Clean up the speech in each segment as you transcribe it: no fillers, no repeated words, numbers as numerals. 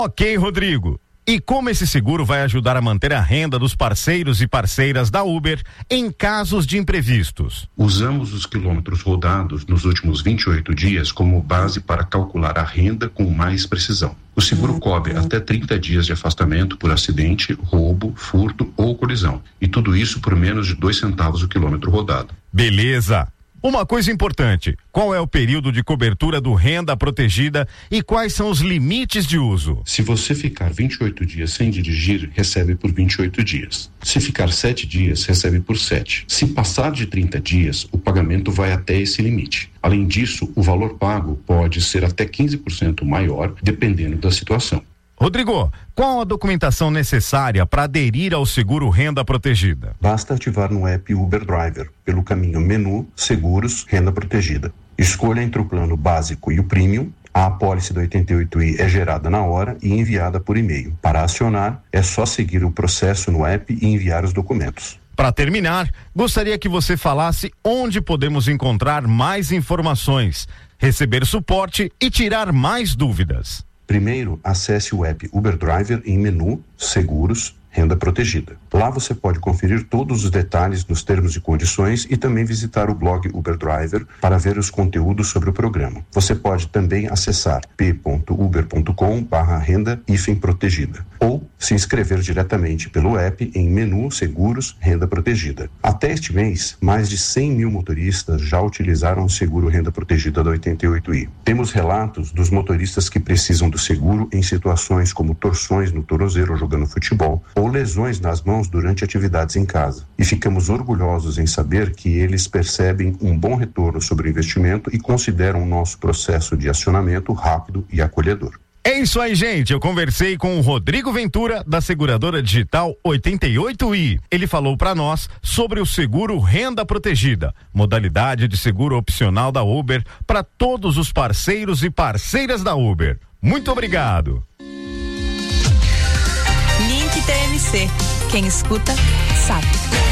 Ok, Rodrigo. E como esse seguro vai ajudar a manter a renda dos parceiros e parceiras da Uber em casos de imprevistos? Usamos os quilômetros rodados nos últimos 28 dias como base para calcular a renda com mais precisão. O seguro cobre até 30 dias de afastamento por acidente, roubo, furto ou colisão. E tudo isso por menos de 2 centavos o quilômetro rodado. Beleza! Uma coisa importante, qual é o período de cobertura do Renda Protegida e quais são os limites de uso? Se você ficar 28 dias sem dirigir, recebe por 28 dias. Se ficar 7 dias, recebe por 7. Se passar de 30 dias, o pagamento vai até esse limite. Além disso, o valor pago pode ser até 15% maior, dependendo da situação. Rodrigo, qual a documentação necessária para aderir ao seguro Renda Protegida? Basta ativar no app Uber Driver, pelo caminho Menu, Seguros, Renda Protegida. Escolha entre o plano básico e o premium. A apólice do 88i é gerada na hora e enviada por e-mail. Para acionar, é só seguir o processo no app e enviar os documentos. Para terminar, gostaria que você falasse onde podemos encontrar mais informações, receber suporte e tirar mais dúvidas. Primeiro, acesse o app Uber Driver em Menu, Seguros, Renda Protegida. Lá você pode conferir todos os detalhes dos termos e condições e também visitar o blog Uber Driver para ver os conteúdos sobre o programa. Você pode também acessar p.uber.com/renda-protegida ou se inscrever diretamente pelo app em Menu Seguros Renda Protegida. Até este mês, mais de 100 mil motoristas já utilizaram o seguro Renda Protegida da 88i. Temos relatos dos motoristas que precisam do seguro em situações como torções no tornozelo jogando futebol ou lesões nas mãos durante atividades em casa. E ficamos orgulhosos em saber que eles percebem um bom retorno sobre o investimento e consideram o nosso processo de acionamento rápido e acolhedor. É isso aí, gente. Eu conversei com o Rodrigo Ventura, da seguradora digital 88i. Ele falou para nós sobre o seguro Renda Protegida, modalidade de seguro opcional da Uber para todos os parceiros e parceiras da Uber. Muito obrigado. Link TMC. Quem escuta, sabe.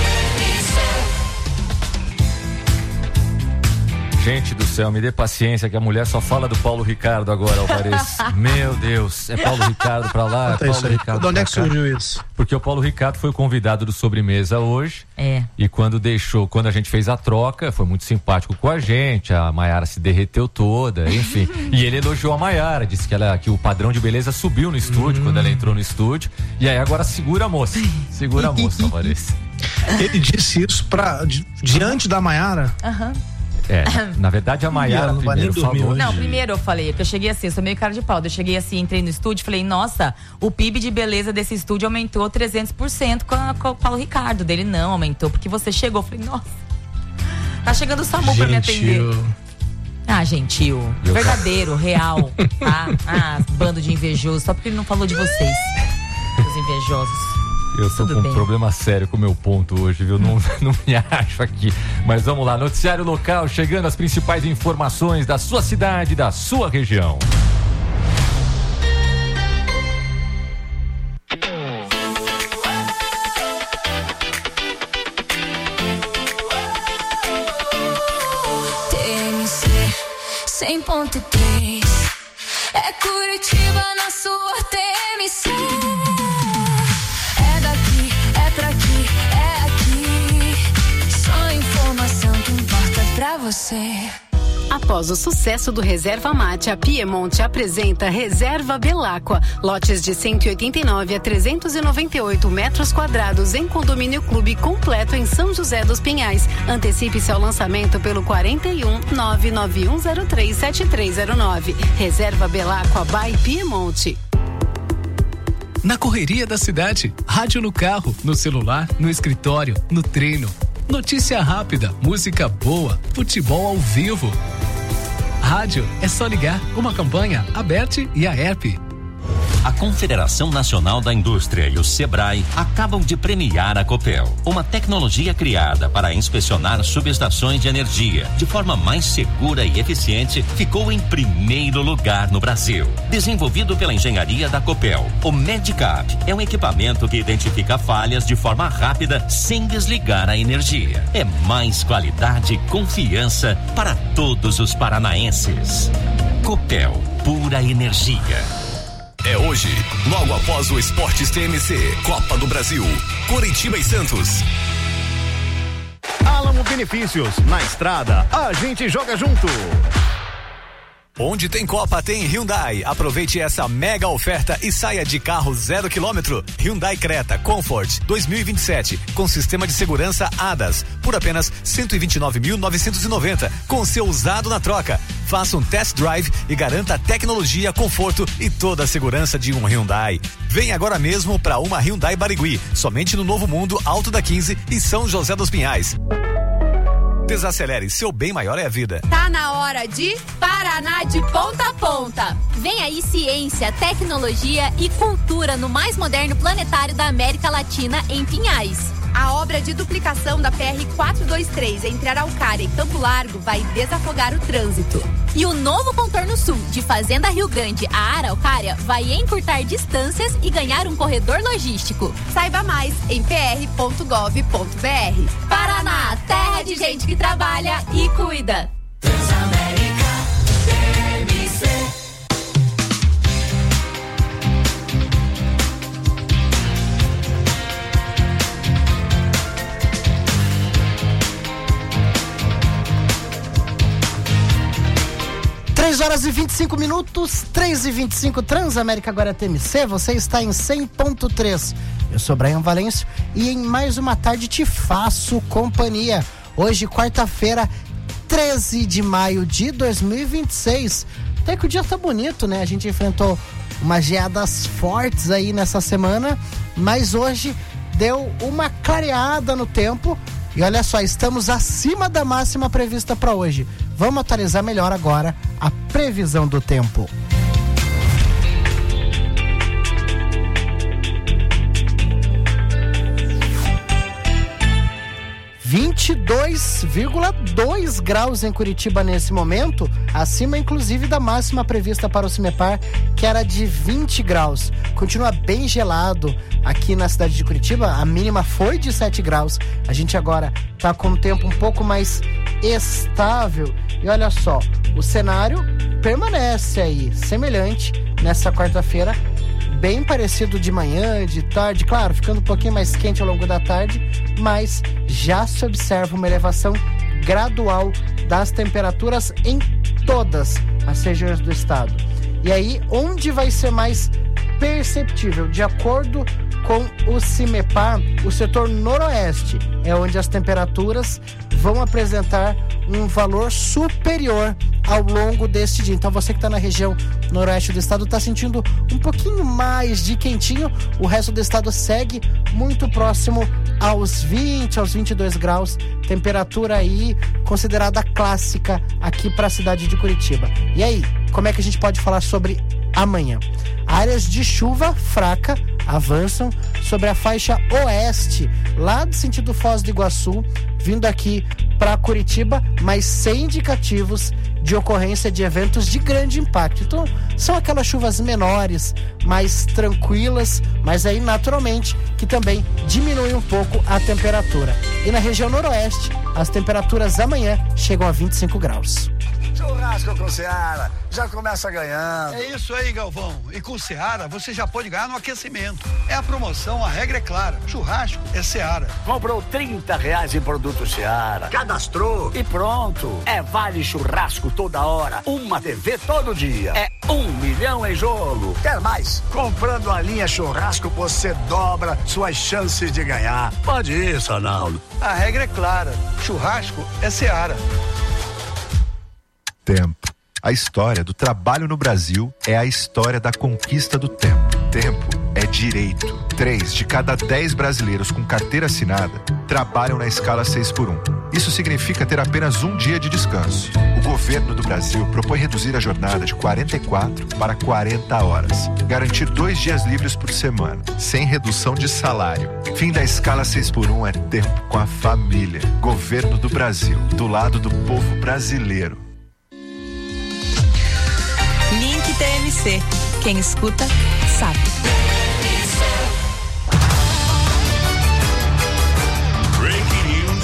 Gente do céu, me dê paciência que a mulher só fala do Paulo Ricardo agora, Alvarez. Meu Deus, é Paulo Ricardo pra lá, é Paulo Ricardo. De onde é que surgiu isso? Porque o Paulo Ricardo foi o convidado do Sobremesa hoje. É. E quando a gente fez a troca, foi muito simpático com a gente, a Maiara se derreteu toda, enfim. E ele elogiou a Maiara, disse que o padrão de beleza subiu no estúdio, quando ela entrou no estúdio. E aí agora segura a moça, Alvarez. Ele disse isso diante da Maiara? Aham. É, na verdade a Maiara primeiro falou. Não, primeiro eu falei, que eu cheguei assim, eu sou meio cara de pau. Eu cheguei assim, entrei no estúdio, falei, nossa, o PIB de beleza desse estúdio aumentou 300% com o Paulo Ricardo. Dele não, aumentou porque você chegou. Eu falei, nossa, tá chegando o SAMU pra me atender. Ah, gentil, verdadeiro, real, tá? Ah, bando de invejosos, só porque ele não falou de vocês, os invejosos. Eu tô com um problema sério com o meu ponto hoje, viu? Não me acho aqui. Mas vamos lá, noticiário local, chegando as principais informações da sua cidade, da sua região. TMC 100.3 é Curitiba na sua TMC. Pra você. Após o sucesso do Reserva Mate, a Piemonte apresenta Reserva Belacqua. Lotes de 189 a 398 metros quadrados em condomínio clube completo em São José dos Pinhais. Antecipe-se ao lançamento pelo 41 99103 7309. Reserva Belacqua by Piemonte. Na correria da cidade, rádio no carro, no celular, no escritório, no treino. Notícia rápida, música boa, futebol ao vivo. Rádio é só ligar. Uma campanha, Aberte e a ERP. A Confederação Nacional da Indústria e o Sebrae acabam de premiar a Copel, uma tecnologia criada para inspecionar subestações de energia de forma mais segura e eficiente, ficou em primeiro lugar no Brasil. Desenvolvido pela engenharia da Copel, o Medicap é um equipamento que identifica falhas de forma rápida sem desligar a energia. É mais qualidade e confiança para todos os paranaenses. Copel, pura energia. é hoje, logo após o Esportes TMC, Copa do Brasil, Coritiba e Santos. Alamo Benefícios, na estrada, a gente joga junto. Onde tem Copa, tem Hyundai. Aproveite essa mega oferta e saia de carro 0 km. Hyundai Creta Comfort 2027, com sistema de segurança ADAS, por apenas 129.990, com seu usado na troca. Faça um test drive e garanta tecnologia, conforto e toda a segurança de um Hyundai. Vem agora mesmo para uma Hyundai Barigui, somente no Novo Mundo, Alto da 15 e São José dos Pinhais. Desacelere, seu bem maior é a vida. Tá na hora de Paraná de ponta a ponta. Vem aí ciência, tecnologia e cultura no mais moderno planetário da América Latina, em Pinhais. A obra de duplicação da PR-423 entre Araucária e Campo Largo vai desafogar o trânsito. E o novo contorno sul de Fazenda Rio Grande a Araucária vai encurtar distâncias e ganhar um corredor logístico. Saiba mais em pr.gov.br. Paraná, terra de gente que trabalha e cuida. Transamérica TMC. Horas e 25 minutos, 3h25, Transamérica agora TMC, você está em 100.3. Eu sou Brian Valêncio e em mais uma tarde te faço companhia. Hoje, quarta-feira, 13 de maio de 2026. Até que o dia tá bonito, né? A gente enfrentou umas geadas fortes aí nessa semana, mas hoje deu uma clareada no tempo. E olha só, estamos acima da máxima prevista para hoje. Vamos atualizar melhor agora a previsão do tempo. (22,2 graus em Curitiba nesse momento, acima inclusive da máxima prevista para o CIMEPAR, que era de 20 graus. Continua bem gelado aqui na cidade de Curitiba, a mínima foi de 7 graus. A gente agora está com um tempo um pouco mais estável. E olha só, o cenário permanece aí, semelhante nessa quarta-feira, bem parecido de manhã, de tarde, claro, ficando um pouquinho mais quente ao longo da tarde, mas já se observa uma elevação gradual das temperaturas em todas as regiões do estado. E aí, onde vai ser mais perceptível? De acordo com o CIMEPAR, o setor noroeste é onde as temperaturas vão apresentar um valor superior ao longo deste dia. Então você que está na região noroeste do estado está sentindo um pouquinho mais de quentinho. O resto do estado segue muito próximo aos 20, aos 22 graus. Temperatura aí considerada clássica aqui para a cidade de Curitiba. E aí, como é que a gente pode falar sobre amanhã? Áreas de chuva fraca avançam sobre a faixa oeste, lá do sentido Foz do Iguaçu, vindo aqui para Curitiba, mas sem indicativos de ocorrência de eventos de grande impacto. Então, são aquelas chuvas menores, mais tranquilas, mas aí naturalmente que também diminui um pouco a temperatura. E na região noroeste, as temperaturas amanhã chegam a 25 graus. Churrasco com Seara, já começa ganhando. É isso aí, Galvão. E com Seara, você já pode ganhar no aquecimento. É a promoção, a regra é clara. Churrasco é Seara. Comprou R$30 em produto Seara, cadastrou e pronto. É vale churrasco toda hora, uma TV todo dia. É 1 milhão em jogo. Quer mais? Comprando a linha churrasco, você dobra suas chances de ganhar. Pode ir, Sonaldo. A regra é clara. Churrasco é Seara. Tempo. A história do trabalho no Brasil é a história da conquista do tempo. Tempo é direito. 3 de cada 10 brasileiros com carteira assinada trabalham na escala 6x1. Isso significa ter apenas um dia de descanso. O governo do Brasil propõe reduzir a jornada de 44 para 40 horas. Garantir 2 dias livres por semana, sem redução de salário. Fim da escala 6x1 é tempo com a família. Governo do Brasil, do lado do povo brasileiro. Link TMC. Quem escuta, sabe. Breaking News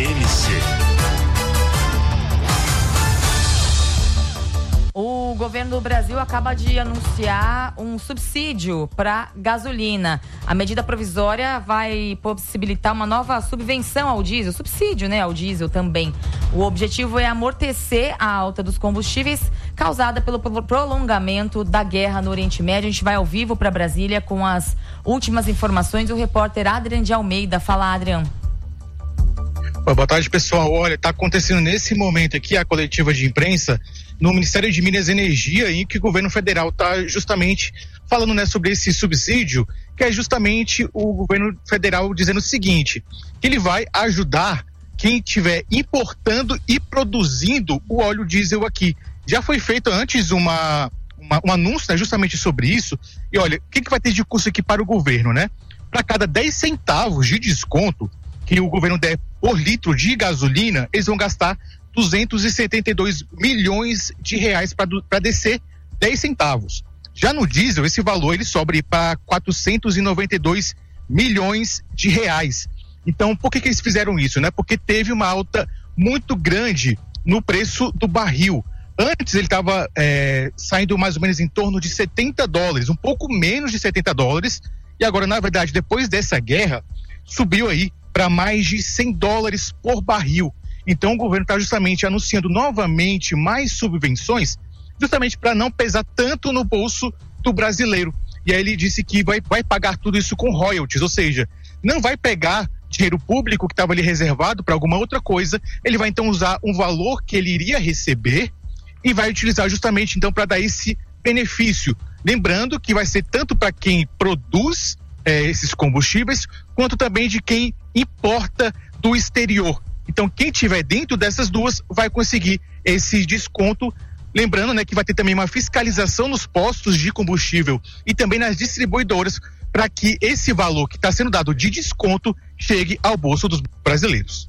TMC. O governo governo do Brasil acaba de anunciar um subsídio para gasolina. A medida provisória vai possibilitar uma nova subvenção ao diesel, subsídio, né, ao diesel também. O objetivo é amortecer a alta dos combustíveis causada pelo prolongamento da guerra no Oriente Médio. A gente vai ao vivo para Brasília com as últimas informações. O repórter Adrian de Almeida. Fala, Adrian. Boa tarde, pessoal. Olha, está acontecendo nesse momento aqui a coletiva de imprensa no Ministério de Minas e Energia, em que o governo federal está justamente falando, né, sobre esse subsídio, que é justamente o governo federal dizendo o seguinte, que ele vai ajudar quem estiver importando e produzindo o óleo diesel aqui. Já foi feito antes um anúncio, né, justamente sobre isso. E olha, o que vai ter de custo aqui para o governo, né? Para cada 10 centavos de desconto que o governo der por litro de gasolina, eles vão gastar 272 milhões de reais para descer 10 centavos. Já no diesel, esse valor ele sobe para 492 milhões de reais. Então, por que eles fizeram isso, né? Porque teve uma alta muito grande no preço do barril. Antes ele estava saindo mais ou menos em torno de $70, um pouco menos de $70, e agora, na verdade, depois dessa guerra, subiu aí para mais de $100 por barril. Então o governo está justamente anunciando novamente mais subvenções, justamente para não pesar tanto no bolso do brasileiro. E aí ele disse que vai pagar tudo isso com royalties, ou seja, não vai pegar dinheiro público que estava ali reservado para alguma outra coisa, ele vai então usar um valor que ele iria receber e vai utilizar justamente então para dar esse benefício. Lembrando que vai ser tanto para quem produz esses combustíveis, quanto também de quem importa do exterior. Então, quem estiver dentro dessas duas vai conseguir esse desconto. Lembrando, né, que vai ter também uma fiscalização nos postos de combustível e também nas distribuidoras para que esse valor que está sendo dado de desconto chegue ao bolso dos brasileiros.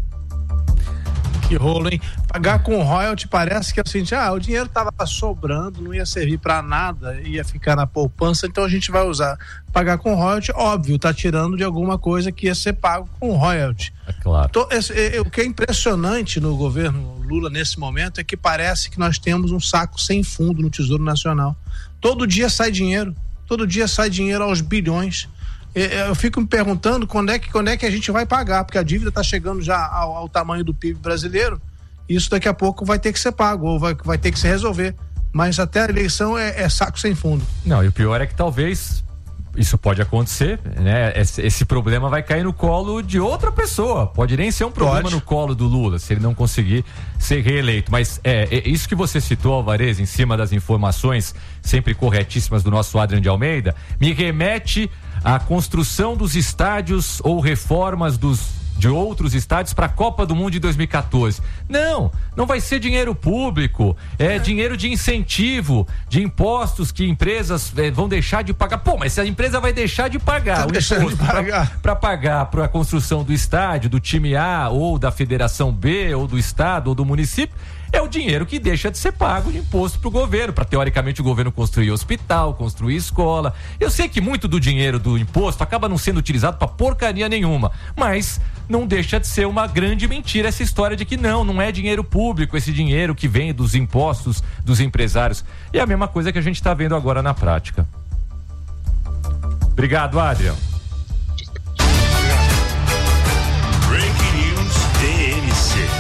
Que rolo, hein? Pagar com royalty parece que é o seguinte, o dinheiro estava sobrando, não ia servir para nada, ia ficar na poupança, então a gente vai usar. Pagar com royalty, óbvio, tá tirando de alguma coisa que ia ser pago com royalty. É claro. O que é impressionante no governo Lula nesse momento é que parece que nós temos um saco sem fundo no Tesouro Nacional. Todo dia sai dinheiro aos bilhões. Eu fico me perguntando quando é que a gente vai pagar, porque a dívida está chegando já ao tamanho do PIB brasileiro, e isso daqui a pouco vai ter que ser pago, ou vai ter que se resolver, mas até a eleição é saco sem fundo. Não, e o pior é que talvez isso pode acontecer, né? Esse problema vai cair no colo de outra pessoa, pode nem ser um problema no colo do Lula, se ele não conseguir ser reeleito, mas isso que você citou, Alvarez, em cima das informações sempre corretíssimas do nosso Adrian de Almeida, me remete à construção dos estádios ou reformas de outros estádios para a Copa do Mundo de 2014. Não vai ser dinheiro público, é dinheiro de incentivo, de impostos que empresas vão deixar de pagar. Pô, mas se a empresa vai deixar de pagar o imposto para pagar para a construção do estádio, do time A ou da Federação B ou do estado ou do município, é o dinheiro que deixa de ser pago de imposto para o governo, para teoricamente o governo construir hospital, construir escola. Eu sei que muito do dinheiro do imposto acaba não sendo utilizado para porcaria nenhuma, mas não deixa de ser uma grande mentira essa história de que não é dinheiro público, esse dinheiro que vem dos impostos dos empresários. E é a mesma coisa que a gente está vendo agora na prática. Obrigado, Adrian. Breaking News TMC.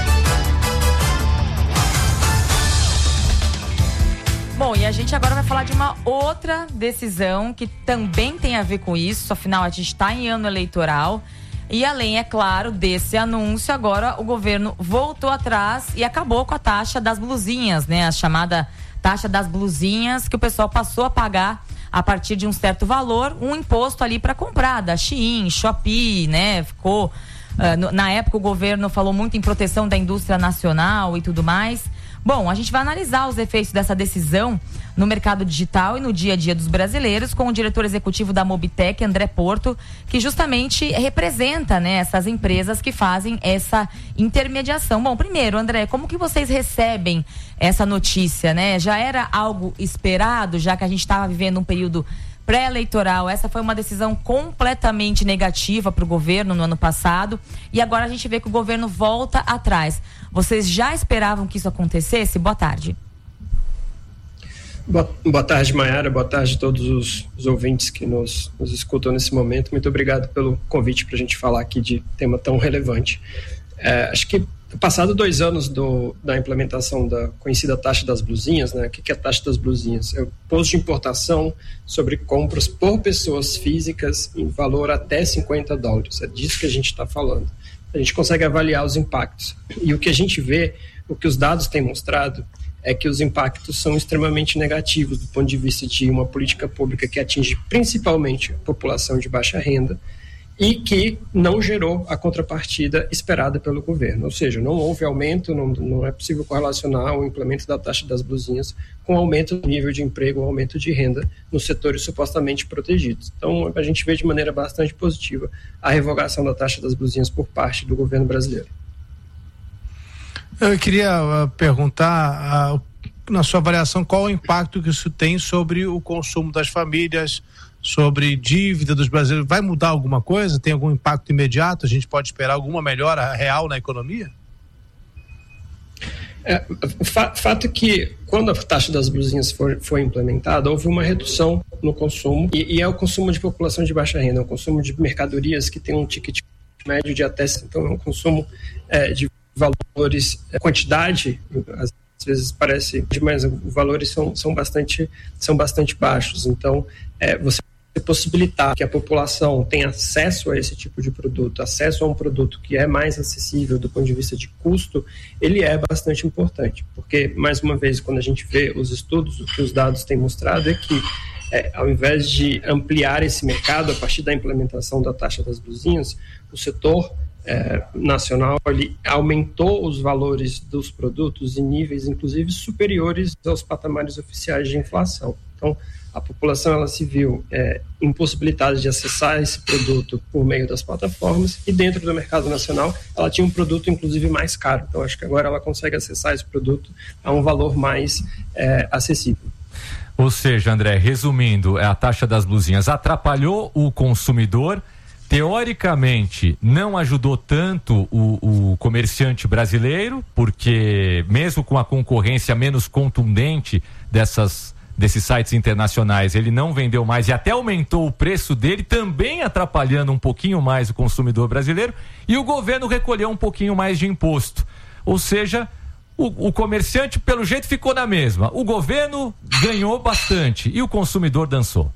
Bom, e a gente agora vai falar de uma outra decisão que também tem a ver com isso, afinal a gente está em ano eleitoral e além, é claro, desse anúncio, agora o governo voltou atrás e acabou com a taxa das blusinhas, né? A chamada taxa das blusinhas, que o pessoal passou a pagar a partir de um certo valor, um imposto ali para comprar, da Shein, Shopee, né? Ficou, na época o governo falou muito em proteção da indústria nacional e tudo mais. Bom, a gente vai analisar os efeitos dessa decisão no mercado digital e no dia a dia dos brasileiros com o diretor executivo da Mobitech, André Porto, que justamente representa, né, essas empresas que fazem essa intermediação. Bom, primeiro, André, como que vocês recebem essa notícia, né? Já era algo esperado, já que a gente estava vivendo um período pré-eleitoral? Essa foi uma decisão completamente negativa para o governo no ano passado e agora a gente vê que o governo volta atrás. Vocês já esperavam que isso acontecesse? Boa tarde. Boa tarde, Maiara. Boa tarde a todos os ouvintes que nos escutam nesse momento. Muito obrigado pelo convite para a gente falar aqui de tema tão relevante. Acho que passado 2 anos da implementação da conhecida taxa das blusinhas, né? O que é a taxa das blusinhas? É o imposto de importação sobre compras por pessoas físicas em valor até $50. É disso que a gente está falando. A gente consegue avaliar os impactos. E o que a gente vê, o que os dados têm mostrado, é que os impactos são extremamente negativos do ponto de vista de uma política pública que atinge principalmente a população de baixa renda e que não gerou a contrapartida esperada pelo governo. Ou seja, não houve aumento, não é possível correlacionar o implemento da taxa das blusinhas com aumento do nível de emprego, aumento de renda nos setores supostamente protegidos. Então, a gente vê de maneira bastante positiva a revogação da taxa das blusinhas por parte do governo brasileiro. Eu queria perguntar, na sua avaliação, qual o impacto que isso tem sobre o consumo das famílias, sobre dívida dos brasileiros. Vai mudar alguma coisa? Tem algum impacto imediato? A gente pode esperar alguma melhora real na economia? Fato é que quando a taxa das blusinhas foi implementada, houve uma redução no consumo e é o consumo de população de baixa renda, é o consumo de mercadorias que tem um ticket médio de até, então é um consumo de valores, quantidade, às vezes parece demais, os valores são bastante baixos. Então, você possibilitar que a população tenha acesso a esse tipo de produto, acesso a um produto que é mais acessível do ponto de vista de custo, ele é bastante importante, porque, mais uma vez, quando a gente vê os estudos, o que os dados têm mostrado é que, ao invés de ampliar esse mercado a partir da implementação da taxa das blusinhas, o setor nacional ele aumentou os valores dos produtos em níveis, inclusive, superiores aos patamares oficiais de inflação. Então, a população ela se viu impossibilitada de acessar esse produto por meio das plataformas e dentro do mercado nacional ela tinha um produto, inclusive, mais caro. Então, acho que agora ela consegue acessar esse produto a um valor mais acessível. Ou seja, André, resumindo, a taxa das blusinhas atrapalhou o consumidor. Teoricamente, não ajudou tanto o comerciante brasileiro, porque mesmo com a concorrência menos contundente desses sites internacionais, ele não vendeu mais e até aumentou o preço dele, também atrapalhando um pouquinho mais o consumidor brasileiro, e o governo recolheu um pouquinho mais de imposto. Ou seja, o comerciante, pelo jeito, ficou na mesma. O governo ganhou bastante e o consumidor dançou.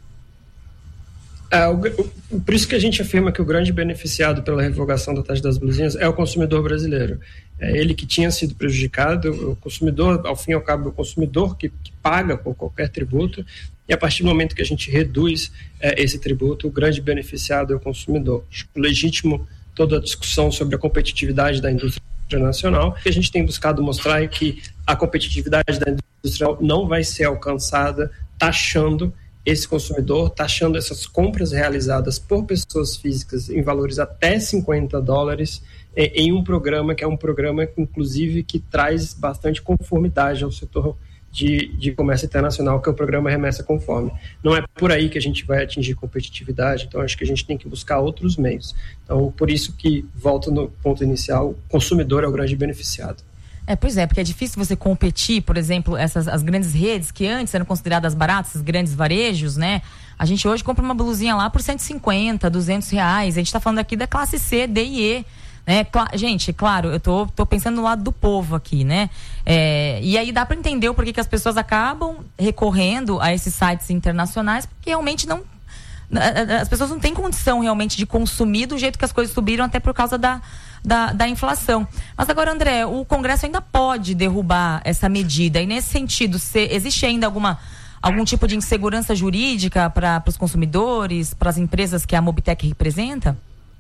Por isso que a gente afirma que o grande beneficiado pela revogação da taxa das blusinhas é o consumidor brasileiro. É ele que tinha sido prejudicado, o consumidor, ao fim e ao cabo, é o consumidor que paga por qualquer tributo, e a partir do momento que a gente reduz esse tributo, o grande beneficiado é o consumidor. Legítimo toda a discussão sobre a competitividade da indústria nacional, que a gente tem buscado mostrar é que a competitividade da indústria não vai ser alcançada taxando esse consumidor, taxando essas compras realizadas por pessoas físicas em valores até $50 em um programa que é um programa, inclusive, que traz bastante conformidade ao setor de comércio internacional, que é o programa Remessa Conforme. Não é por aí que a gente vai atingir competitividade, então acho que a gente tem que buscar outros meios. Então, por isso que, volto no ponto inicial, o consumidor é o grande beneficiado. Pois é, porque é difícil você competir, por exemplo, as grandes redes que antes eram consideradas baratas, os grandes varejos, né? A gente hoje compra uma blusinha lá por R$150, R$200. A gente tá falando aqui da classe C, D e E, né? Gente, claro, eu tô pensando no lado do povo aqui, né? E aí dá para entender o porquê que as pessoas acabam recorrendo a esses sites internacionais, porque realmente as pessoas não têm condição realmente de consumir do jeito que as coisas subiram, até por causa da inflação. Mas agora, André, o Congresso ainda pode derrubar essa medida, e nesse sentido, existe ainda algum tipo de insegurança jurídica para os consumidores, para as empresas que a Mobitech representa?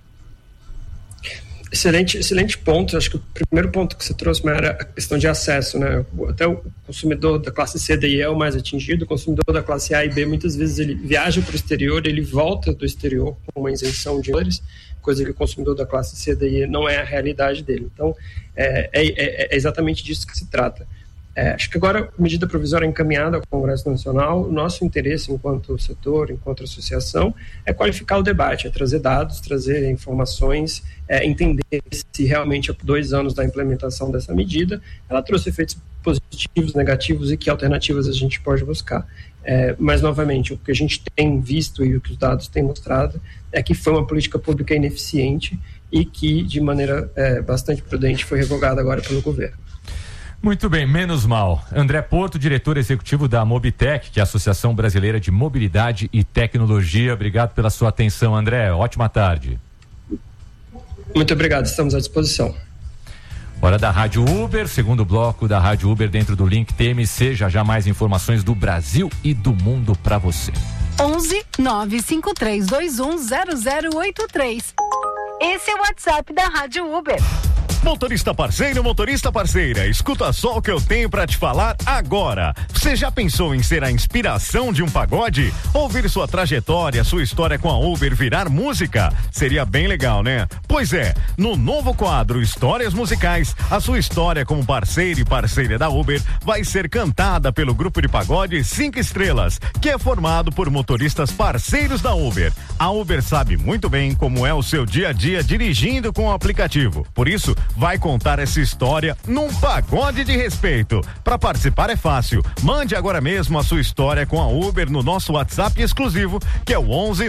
Excelente ponto. Acho que o primeiro ponto que você trouxe era a questão de acesso, né? Até o consumidor da classe C, D e E é o mais atingido. O consumidor da classe A e B, muitas vezes ele viaja para o exterior, ele volta do exterior com uma isenção de valores, coisa que o consumidor da classe C, D e E não é a realidade dele. Então, é exatamente disso que se trata. Acho que agora a medida provisória encaminhada ao Congresso Nacional, o nosso interesse enquanto setor, enquanto associação, é qualificar o debate, é trazer dados, trazer informações, entender se realmente há 2 anos da implementação dessa medida, ela trouxe efeitos positivos, negativos e que alternativas a gente pode buscar. Mas, novamente, o que a gente tem visto e o que os dados têm mostrado é que foi uma política pública ineficiente e que, de maneira bastante prudente, foi revogada agora pelo governo. Muito bem, menos mal. André Porto, diretor executivo da Mobitec, que é a Associação Brasileira de Mobilidade e Tecnologia. Obrigado pela sua atenção, André. Ótima tarde. Muito obrigado, estamos à disposição. Hora da Rádio Uber, segundo bloco da Rádio Uber dentro do Link TMC. Já mais informações do Brasil e do mundo para você. 11 95321 0083. Esse é o WhatsApp da Rádio Uber. Motorista parceiro, motorista parceira, escuta só o que eu tenho pra te falar agora. Você já pensou em ser a inspiração de um pagode? Ouvir sua trajetória, sua história com a Uber virar música? Seria bem legal, né? Pois é, no novo quadro Histórias Musicais, a sua história como parceiro e parceira da Uber vai ser cantada pelo grupo de pagode 5 Estrelas, que é formado por motoristas parceiros da Uber. A Uber sabe muito bem como é o seu dia a dia dirigindo com o aplicativo. Por isso, vai contar essa história num pagode de respeito. Para participar é fácil. Mande agora mesmo a sua história com a Uber no nosso WhatsApp exclusivo, que é o 11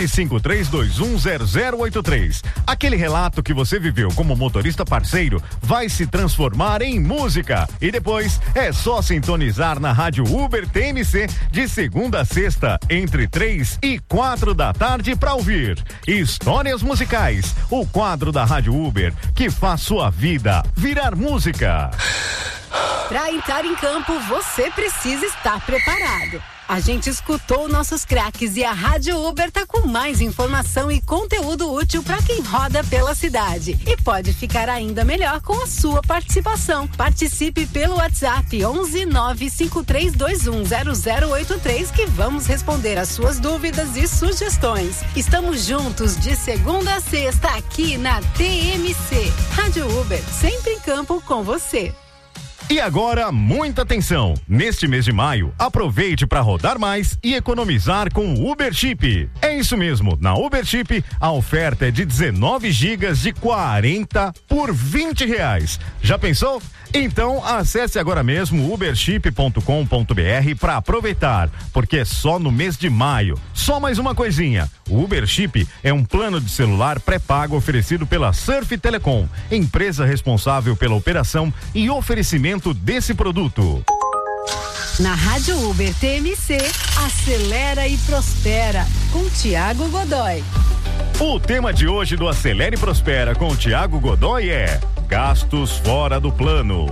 95321 0083. Aquele relato que você viveu como motorista parceiro vai se transformar em música. E depois é só sintonizar na Rádio Uber TMC de segunda a sexta, entre 3 e 4 da tarde para ouvir Histórias Musicais, o quadro da Rádio Uber que faz sua vida virar música. Para entrar em campo, você precisa estar preparado. A gente escutou nossos craques e a Rádio Uber tá com mais informação e conteúdo útil para quem roda pela cidade. E pode ficar ainda melhor com a sua participação. Participe pelo WhatsApp 11 95321 0083 que vamos responder as suas dúvidas e sugestões. Estamos juntos de segunda a sexta aqui na TMC. Rádio Uber, sempre em campo com você. E agora, muita atenção! Neste mês de maio, aproveite para rodar mais e economizar com o Uber Chip. É isso mesmo, na Uber Chip, a oferta é de 19 gigas de 40 por R$20. Já pensou? Então, acesse agora mesmo uberchip.com.br para aproveitar, porque é só no mês de maio. Só mais uma coisinha, o Uber Chip é um plano de celular pré-pago oferecido pela Surf Telecom, empresa responsável pela operação e oferecimento desse produto. Na Rádio Uber TMC, acelera e prospera, com Thiago Godoy. O tema de hoje do Acelera e Prospera com Thiago Godoy é gastos fora do plano.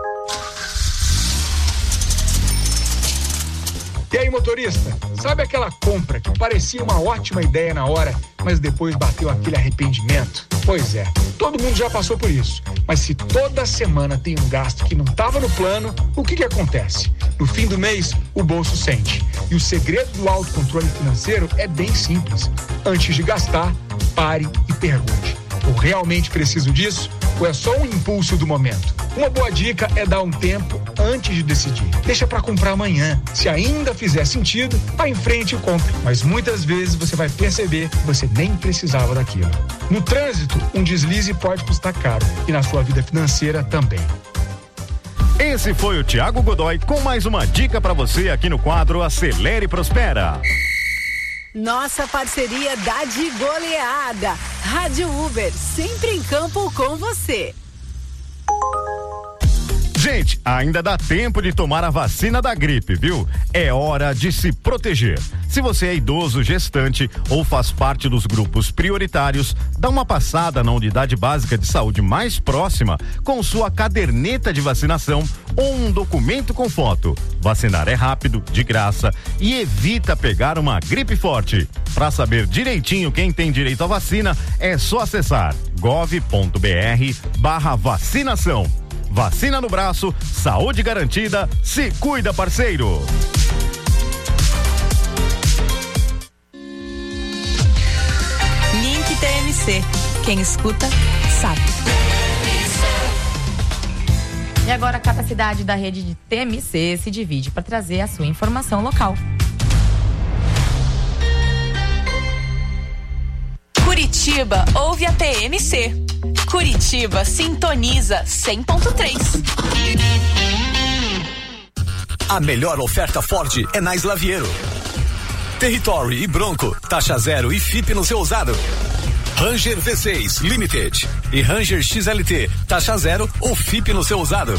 E aí, motorista, sabe aquela compra que parecia uma ótima ideia na hora, mas depois bateu aquele arrependimento? Pois é, todo mundo já passou por isso. Mas se toda semana tem um gasto que não estava no plano, o que acontece? No fim do mês, o bolso sente. E o segredo do autocontrole financeiro é bem simples. Antes de gastar, pare e pergunte: eu realmente preciso disso? Ou é só um impulso do momento? Uma boa dica é dar um tempo antes de decidir. Deixa para comprar amanhã. Se ainda fizer sentido, vá em frente e compre. Mas muitas vezes você vai perceber que você nem precisava daquilo. No trânsito, um deslize pode custar caro. E na sua vida financeira também. Esse foi o Thiago Godoy com mais uma dica para você aqui no quadro Acelere e Prospera. Nossa parceria dá de goleada. Rádio Uber, sempre em campo com você. Gente, ainda dá tempo de tomar a vacina da gripe, viu? É hora de se proteger. Se você é idoso, gestante ou faz parte dos grupos prioritários, dá uma passada na unidade básica de saúde mais próxima com sua caderneta de vacinação ou um documento com foto. Vacinar é rápido, de graça e evita pegar uma gripe forte. Para saber direitinho quem tem direito à vacina, é só acessar gov.br/vacinação. Vacina no braço, saúde garantida, se cuida, parceiro. Link TMC. Quem escuta, sabe. E agora cada cidade da rede de TMC se divide para trazer a sua informação local. Curitiba ouve a TMC. Curitiba sintoniza 100.3. A melhor oferta Ford é na Slaviero. Territory e Bronco, taxa 0 e FIP no seu usado. Ranger V6 Limited e Ranger XLT, taxa 0 ou FIP no seu usado.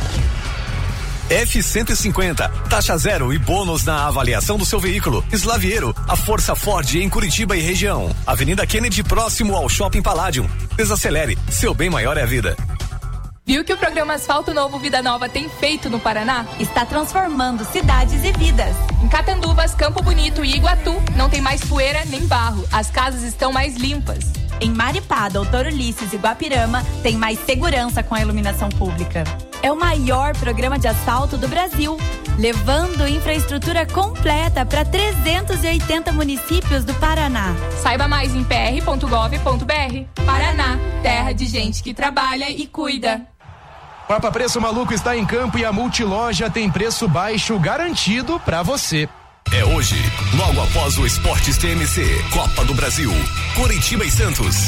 F-150, taxa 0 e bônus na avaliação do seu veículo. Slaviero, a força Ford em Curitiba e região. Avenida Kennedy, próximo ao Shopping Palladium. Desacelere, seu bem maior é a vida. Viu que o programa Asfalto Novo Vida Nova tem feito no Paraná? Está transformando cidades e vidas. Em Catanduvas, Campo Bonito e Iguatu, não tem mais poeira nem barro. As casas estão mais limpas. Em Maripá, Doutor Ulisses e Guapirama, tem mais segurança com a iluminação pública. É o maior programa de asfalto do Brasil, levando infraestrutura completa para 380 municípios do Paraná. Saiba mais em pr.gov.br. Paraná, terra de gente que trabalha e cuida. Papa Preço Maluco está em campo e a Multiloja tem preço baixo garantido para você. É hoje, logo após o Esportes TMC, Copa do Brasil, Coritiba e Santos.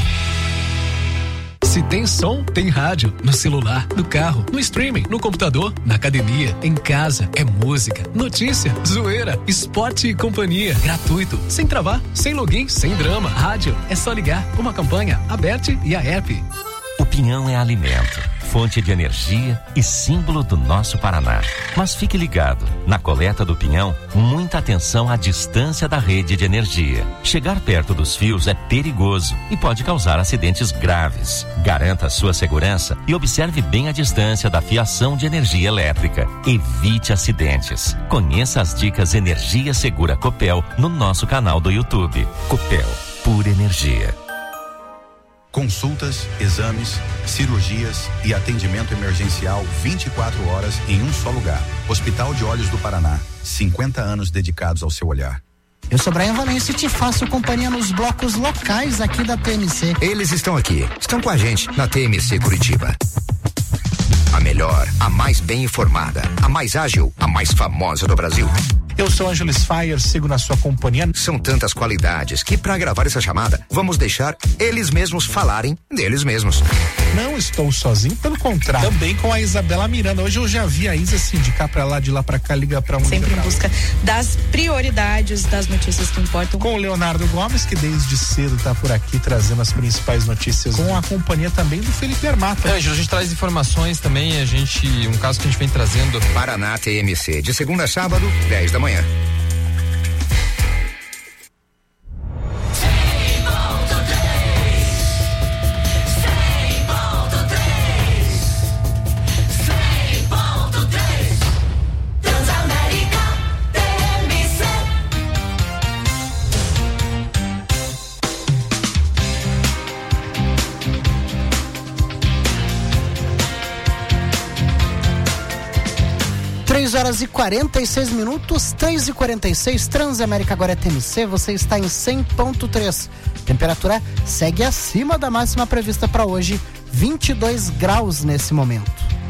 Se tem som, tem rádio. No celular, no carro, no streaming, no computador, na academia, em casa. É música, notícia, zoeira, esporte e companhia. Gratuito, sem travar, sem login, sem drama. Rádio, é só ligar. Uma campanha, a Bet e a app. O pinhão é alimento, fonte de energia e símbolo do nosso Paraná. Mas fique ligado, na coleta do pinhão, muita atenção à distância da rede de energia. Chegar perto dos fios é perigoso e pode causar acidentes graves. Garanta a sua segurança e observe bem a distância da fiação de energia elétrica. Evite acidentes. Conheça as dicas Energia Segura Copel no nosso canal do YouTube. Copel, pura energia. Consultas, exames, cirurgias e atendimento emergencial 24 horas em um só lugar. Hospital de Olhos do Paraná, 50 anos dedicados ao seu olhar. Eu sou Brian Valência e te faço companhia nos blocos locais aqui da TMC. Eles estão aqui, estão com a gente na TMC Curitiba. A melhor, a mais bem informada, a mais ágil, a mais famosa do Brasil. Eu sou Angelis Fire, sigo na sua companhia. São tantas qualidades que para gravar essa chamada, vamos deixar eles mesmos falarem deles mesmos. Não estou sozinho, pelo contrário. Também com a Isabela Miranda. Hoje eu já vi a Isa se indicar pra lá, de lá pra cá, liga pra um. Sempre em busca das prioridades das notícias que importam. Com o Leonardo Gomes, que desde cedo tá por aqui trazendo as principais notícias. Com a companhia também do Felipe Hermata. A gente traz informações também, um caso que a gente vem trazendo. Paraná TMC, de segunda a sábado, 10 da manhã. Horas e 46 minutos, 3h46, Transamérica agora é TMC, você está em 100.3. Temperatura segue acima da máxima prevista para hoje, 22 graus nesse momento.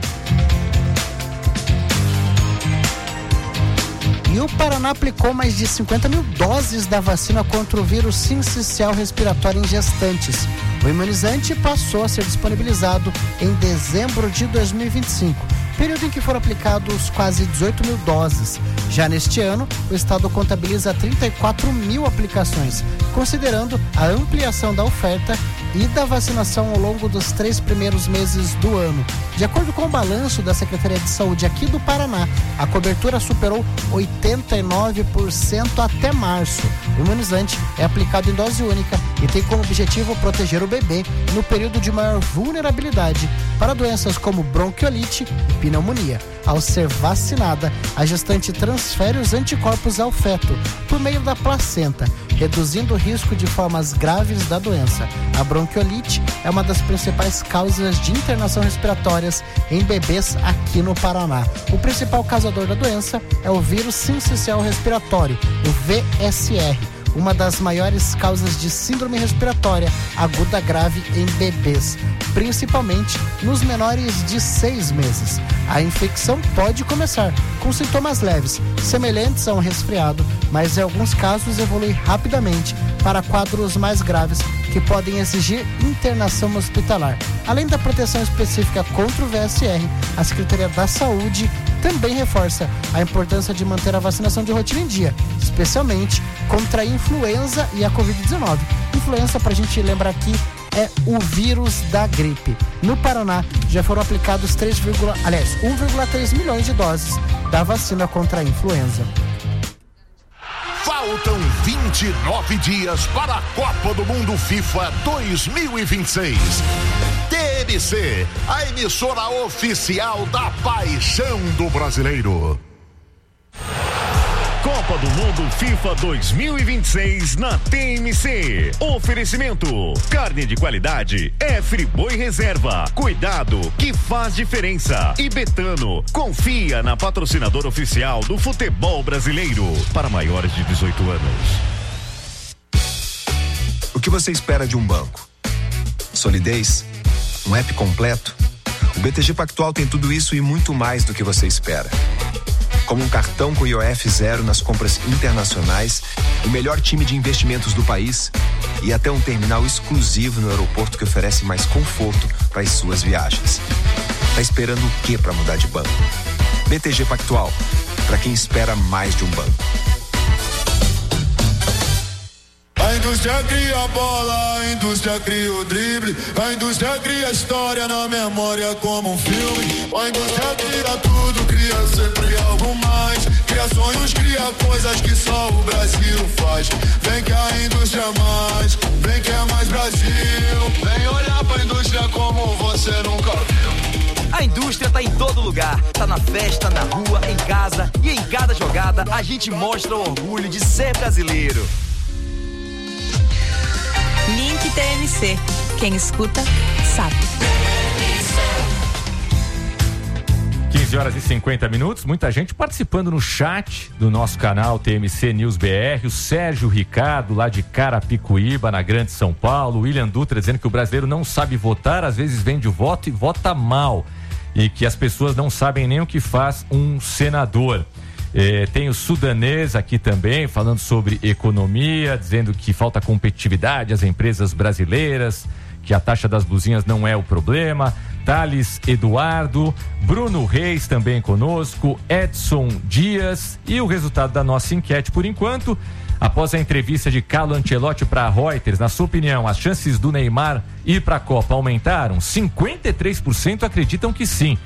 E o Paraná aplicou mais de 50 mil doses da vacina contra o vírus sincicial respiratório em gestantes. O imunizante passou a ser disponibilizado em dezembro de 2025. Período em que foram aplicados quase 18 mil doses. Já neste ano, o estado contabiliza 34 mil aplicações, considerando a ampliação da oferta e da vacinação ao longo dos 3 primeiros meses do ano. De acordo com o balanço da Secretaria de Saúde aqui do Paraná, a cobertura superou 89% até março. O imunizante é aplicado em dose única e tem como objetivo proteger o bebê no período de maior vulnerabilidade para doenças como bronquiolite e pneumonia. Ao ser vacinada, a gestante transfere os anticorpos ao feto por meio da placenta, reduzindo o risco de formas graves da doença. A bronquiolite é uma das principais causas de internação respiratórias em bebês aqui no Paraná. O principal causador da doença é o vírus sincicial respiratório, o VSR. uma das maiores causas de síndrome respiratória aguda grave em bebês, principalmente nos menores de 6 meses. A infecção pode começar com sintomas leves, semelhantes a um resfriado, mas em alguns casos evolui rapidamente para quadros mais graves que podem exigir internação hospitalar. Além da proteção específica contra o VSR, a Secretaria da Saúde também reforça a importância de manter a vacinação de rotina em dia, especialmente contra a influenza e a Covid-19. Influenza, para a gente lembrar aqui, é o vírus da gripe. No Paraná, já foram aplicados 1,3 milhões de doses da vacina contra a influenza. Faltam 29 dias para a Copa do Mundo FIFA 2026. TMC, a emissora oficial da paixão do brasileiro. Copa do Mundo FIFA 2026 na TMC. Oferecimento: carne de qualidade é Friboi Reserva. Cuidado que faz diferença. E Betano, confia na patrocinadora oficial do futebol brasileiro. Para maiores de 18 anos. O que você espera de um banco? Solidez? Um app completo? O BTG Pactual tem tudo isso e muito mais do que você espera. Como um cartão com IOF zero nas compras internacionais, o melhor time de investimentos do país e até um terminal exclusivo no aeroporto que oferece mais conforto para as suas viagens. Tá esperando o quê para mudar de banco? BTG Pactual, para quem espera mais de um banco. A indústria cria a bola, a indústria cria o drible, a indústria cria a história na memória como um filme. A indústria cria tudo, cria sempre algo mais. Cria sonhos, cria coisas que só o Brasil faz. Vem que a indústria é mais, vem que é mais Brasil. Vem olhar pra indústria como você nunca viu. A indústria tá em todo lugar, tá na festa, na rua, em casa e em cada jogada a gente mostra o orgulho de ser brasileiro. Link TMC. Quem escuta, sabe. 15 horas e 50 minutos. Muita gente participando no chat do nosso canal TMC News BR. O Sérgio Ricardo, lá de Carapicuíba, na Grande São Paulo. O William Dutra dizendo que o brasileiro não sabe votar, às vezes vende o voto e vota mal. E que as pessoas não sabem nem o que faz um senador. Tem o Sudanês aqui também, falando sobre economia, dizendo que falta competitividade às empresas brasileiras, que a taxa das blusinhas não é o problema. Thales Eduardo, Bruno Reis também conosco, Edson Dias. E o resultado da nossa enquete por enquanto: após a entrevista de Carlo Ancelotti para a Reuters, na sua opinião, as chances do Neymar ir para a Copa aumentaram? 53% acreditam que sim,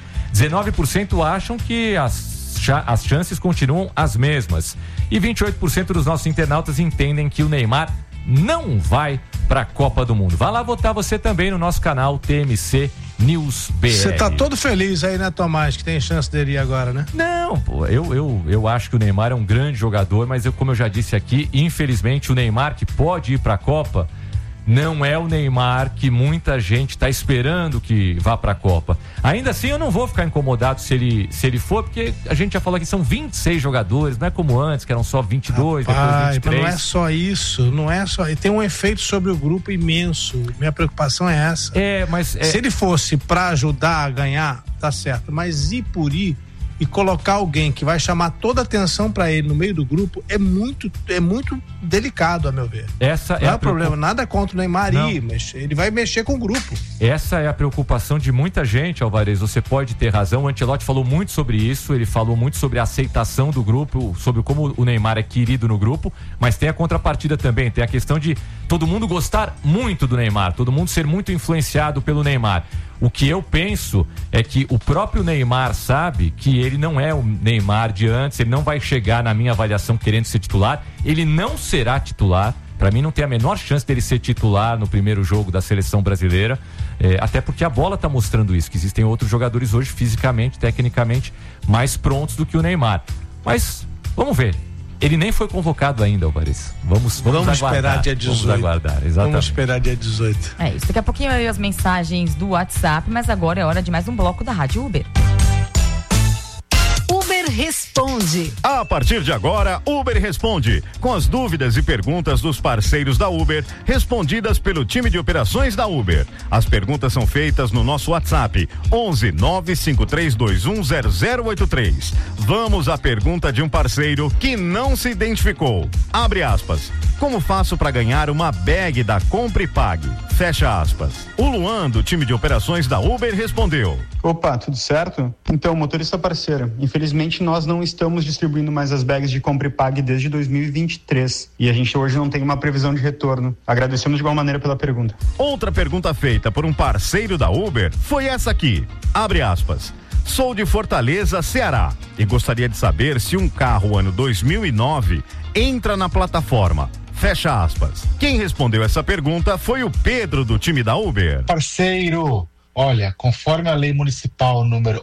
19% acham que as chances continuam as mesmas. E 28% dos nossos internautas entendem que o Neymar não vai para a Copa do Mundo. Vá lá votar você também no nosso canal TMC News BR. Você tá todo feliz aí, né, Tomás, que tem chance dele ir agora, né? Não, pô, eu acho que o Neymar é um grande jogador, mas como eu já disse aqui, infelizmente o Neymar que pode ir para a Copa não é o Neymar que muita gente está esperando que vá para a Copa. Ainda assim, eu não vou ficar incomodado se ele for, porque a gente já falou que são 26 jogadores, não é como antes, que eram só 22, depois 23. Mas não é só isso, não é só. Tem um efeito sobre o grupo imenso. Minha preocupação é essa. Se ele fosse para ajudar a ganhar, tá certo, mas ir por ir e colocar alguém que vai chamar toda a atenção para ele no meio do grupo é muito delicado, a meu ver. Não é o problema, nada contra o Neymar ir, mas ele vai mexer com o grupo. Essa é a preocupação de muita gente, Alvarez. Você pode ter razão, o Ancelotti falou muito sobre isso, ele falou muito sobre a aceitação do grupo, sobre como o Neymar é querido no grupo, mas tem a contrapartida também, tem a questão de todo mundo gostar muito do Neymar, todo mundo ser muito influenciado pelo Neymar. O que eu penso é que o próprio Neymar sabe que ele não é o Neymar de antes, ele não vai chegar, na minha avaliação, querendo ser titular, ele não será titular. Para mim não tem a menor chance dele ser titular no primeiro jogo da seleção brasileira, até porque a bola tá mostrando isso, que existem outros jogadores hoje fisicamente, tecnicamente mais prontos do que o Neymar. Mas vamos ver. Ele nem foi convocado ainda, Alvarez. Vamos esperar dia 18. Vamos aguardar, exatamente. Vamos esperar dia 18. É isso. Daqui a pouquinho aí as mensagens do WhatsApp, mas agora é hora de mais um bloco da Rádio Uber. Uber Responde. A partir de agora, Uber Responde, com as dúvidas e perguntas dos parceiros da Uber, respondidas pelo time de operações da Uber. As perguntas são feitas no nosso WhatsApp, 11 95321 0083. Vamos à pergunta de um parceiro que não se identificou. Abre aspas. Como faço para ganhar uma bag da Compre e Pague? Fecha aspas. O Luan, do time de operações da Uber, respondeu. Opa, tudo certo? Então, motorista parceiro, infelizmente nós não estamos distribuindo mais as bags de Compre e Pague desde 2023 e a gente hoje não tem uma previsão de retorno. Agradecemos de igual maneira pela pergunta. Outra pergunta feita por um parceiro da Uber foi essa aqui. Abre aspas. Sou de Fortaleza, Ceará, e gostaria de saber se um carro ano 2009 entra na plataforma. Fecha aspas. Quem respondeu essa pergunta foi o Pedro, do time da Uber. Parceiro, olha, conforme a lei municipal número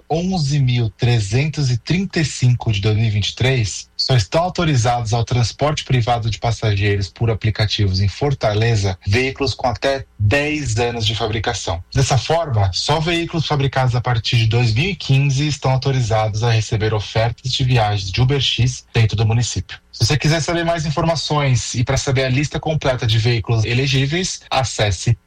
11.335 de 2023, só estão autorizados ao transporte privado de passageiros por aplicativos em Fortaleza veículos com até 10 anos de fabricação. Dessa forma, só veículos fabricados a partir de 2015 estão autorizados a receber ofertas de viagens de UberX dentro do município. Se você quiser saber mais informações e para saber a lista completa de veículos elegíveis, acesse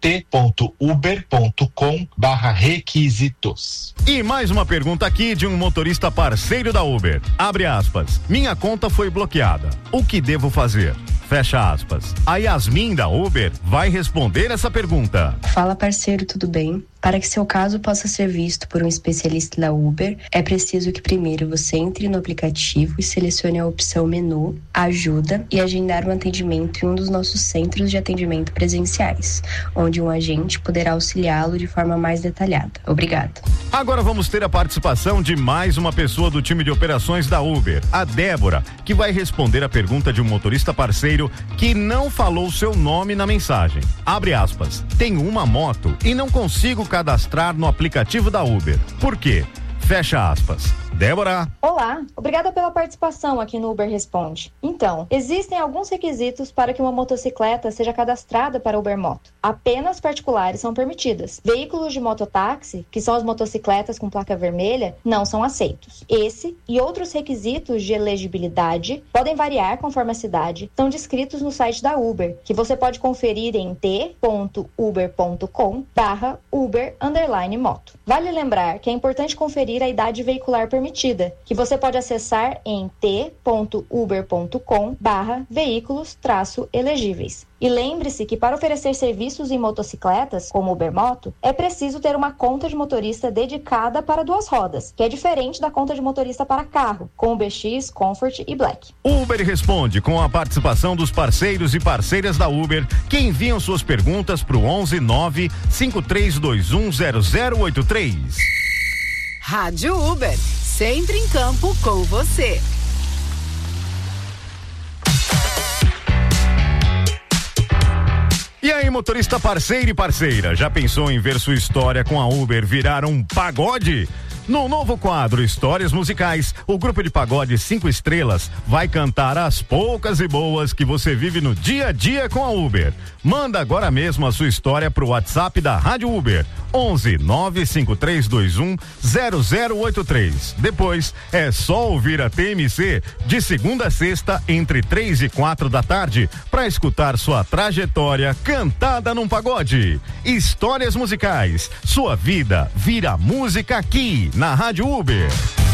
t.uber.com/requisitos. E mais uma pergunta aqui de um motorista parceiro da Uber. Abre aspas. Minha conta foi bloqueada. O que devo fazer? Fecha aspas. A Yasmin da Uber vai responder essa pergunta. Fala, parceiro, tudo bem? Para que seu caso possa ser visto por um especialista da Uber, é preciso que primeiro você entre no aplicativo e selecione a opção Menu, Ajuda e agendar um atendimento em um dos nossos centros de atendimento presenciais, onde um agente poderá auxiliá-lo de forma mais detalhada. Obrigada. Agora vamos ter a participação de mais uma pessoa do time de operações da Uber, a Débora, que vai responder a pergunta de um motorista parceiro que não falou seu nome na mensagem. Abre aspas. Tenho uma moto e não consigo cadastrar no aplicativo da Uber. Por quê? Fecha aspas. Débora. Olá, obrigada pela participação aqui no Uber Responde. Então, existem alguns requisitos para que uma motocicleta seja cadastrada para Uber Moto. Apenas particulares são permitidas. Veículos de mototáxi, que são as motocicletas com placa vermelha, não são aceitos. Esse e outros requisitos de elegibilidade podem variar conforme a cidade, estão descritos no site da Uber, que você pode conferir em t.uber.com/Uber_moto. Vale lembrar que é importante conferir a idade veicular permitida, que você pode acessar em t.uber.com/veículos-elegíveis. E lembre-se que para oferecer serviços em motocicletas, como Uber Moto, é preciso ter uma conta de motorista dedicada para duas rodas, que é diferente da conta de motorista para carro, com UberX, Comfort e Black. Uber Responde, com a participação dos parceiros e parceiras da Uber, que enviam suas perguntas para o 11 95321 0083. Rádio Uber, sempre em campo com você. E aí, motorista parceiro e parceira, já pensou em ver sua história com a Uber virar um pagode? No novo quadro Histórias Musicais, o grupo de pagode 5 estrelas vai cantar as poucas e boas que você vive no dia a dia com a Uber. Manda agora mesmo a sua história pro WhatsApp da Rádio Uber, 11 95321 0083. Depois é só ouvir a TMC de segunda a sexta entre 3 e 4 da tarde para escutar sua trajetória cantada num pagode. Histórias Musicais, sua vida vira música aqui na Rádio Uber.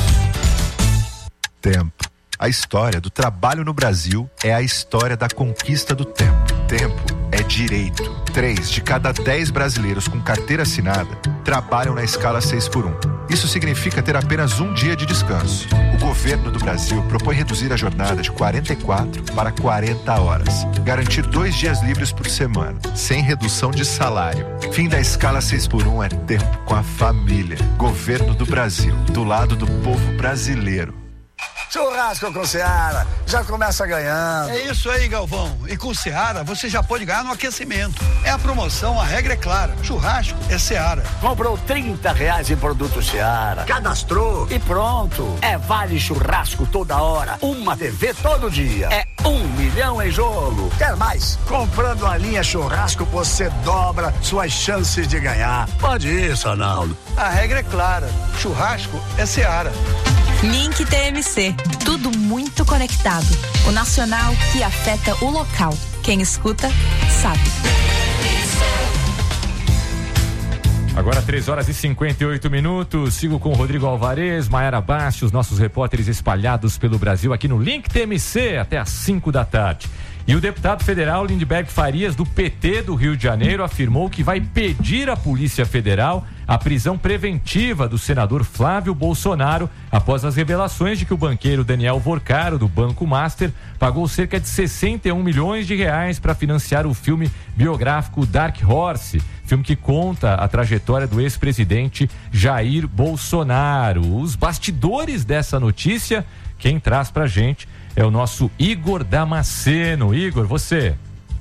Tempo. A história do trabalho no Brasil é a história da conquista do tempo. Tempo é direito. 3 de cada 10 brasileiros com carteira assinada trabalham na escala 6x1. Isso significa ter apenas um dia de descanso. O governo do Brasil propõe reduzir a jornada de 44 para 40 horas. Garantir 2 dias livres por semana, sem redução de salário. Fim da escala 6x1 é tempo com a família. Governo do Brasil, do lado do povo brasileiro. Churrasco com Seara, já começa ganhando. É isso aí, Galvão. E com Seara, você já pode ganhar no aquecimento. É a promoção, a regra é clara. Churrasco é Seara. Comprou R$30 em produto Seara, cadastrou e pronto. É vale churrasco toda hora, uma TV todo dia. É 1 milhão em jogo. Quer mais? Comprando a linha churrasco, você dobra suas chances de ganhar. Pode isso, Arnaldo. A regra é clara. Churrasco é Seara. Link TMC, tudo muito conectado. O nacional que afeta o local. Quem escuta, sabe. Agora 3h58. Sigo com o Rodrigo Alvarez, Maiara Bastos, nossos repórteres espalhados pelo Brasil aqui no Link TMC até às 5 da tarde. E o deputado federal Lindbergh Farias, do PT do Rio de Janeiro, afirmou que vai pedir à Polícia Federal a prisão preventiva do senador Flávio Bolsonaro após as revelações de que o banqueiro Daniel Vorcaro, do Banco Master, pagou cerca de 61 milhões de reais para financiar o filme biográfico Dark Horse, filme que conta a trajetória do ex-presidente Jair Bolsonaro. Os bastidores dessa notícia, quem traz pra gente é o nosso Igor Damasceno. Igor, você.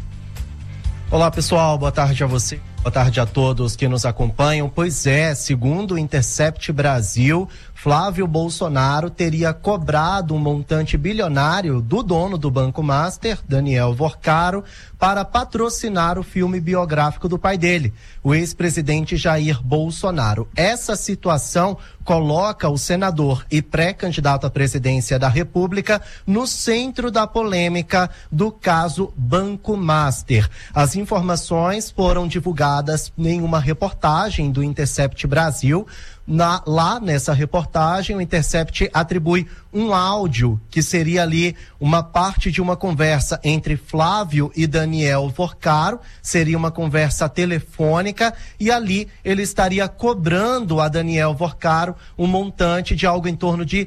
Olá, pessoal, boa tarde a você. Boa tarde a todos que nos acompanham. Pois é, segundo o Intercept Brasil, Flávio Bolsonaro teria cobrado um montante bilionário do dono do Banco Master, Daniel Vorcaro, para patrocinar o filme biográfico do pai dele, o ex-presidente Jair Bolsonaro. Essa situação coloca o senador e pré-candidato à presidência da República no centro da polêmica do caso Banco Master. As informações foram divulgadas em uma reportagem do Intercept Brasil. Lá nessa reportagem, o Intercept atribui um áudio que seria ali uma parte de uma conversa entre Flávio e Daniel Vorcaro, seria uma conversa telefônica, e ali ele estaria cobrando a Daniel Vorcaro um montante de algo em torno de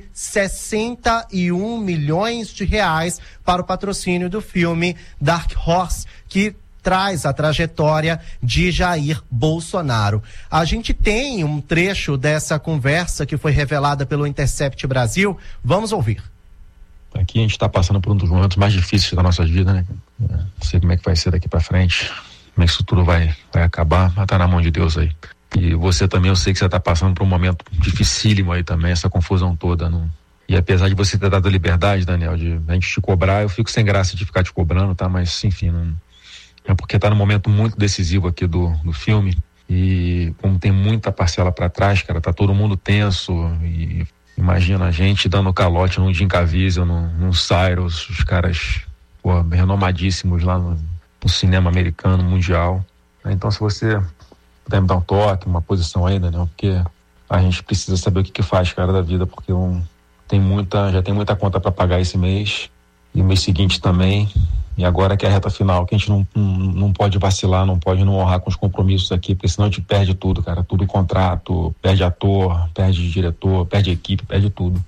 61 milhões de reais para o patrocínio do filme Dark Horse, que traz a trajetória de Jair Bolsonaro. A gente tem um trecho dessa conversa que foi revelada pelo Intercept Brasil. Vamos ouvir. Aqui a gente está passando por um dos momentos mais difíceis da nossa vida, né? Não sei como é que vai ser daqui para frente, como é que isso tudo vai acabar, mas tá na mão de Deus aí. E você também, eu sei que você está passando por um momento dificílimo aí também, essa confusão toda. E apesar de você ter dado a liberdade, Daniel, de a gente te cobrar, eu fico sem graça de ficar te cobrando, tá? Mas, enfim, é porque tá num momento muito decisivo aqui do filme, e como tem muita parcela para trás, cara, tá todo mundo tenso, e imagina a gente dando calote num Jim Caviezel, num Cyrus, os caras, renomadíssimos lá no cinema americano, mundial. Então, se você puder me dar um toque, uma posição aí, Daniel, porque a gente precisa saber o que faz, cara, da vida, porque já tem muita conta para pagar esse mês, e o mês seguinte também. E agora que é a reta final, que a gente não pode vacilar, não pode não honrar com os compromissos aqui, porque senão a gente perde tudo, cara. Tudo contrato, perde ator, perde diretor, perde equipe, perde tudo.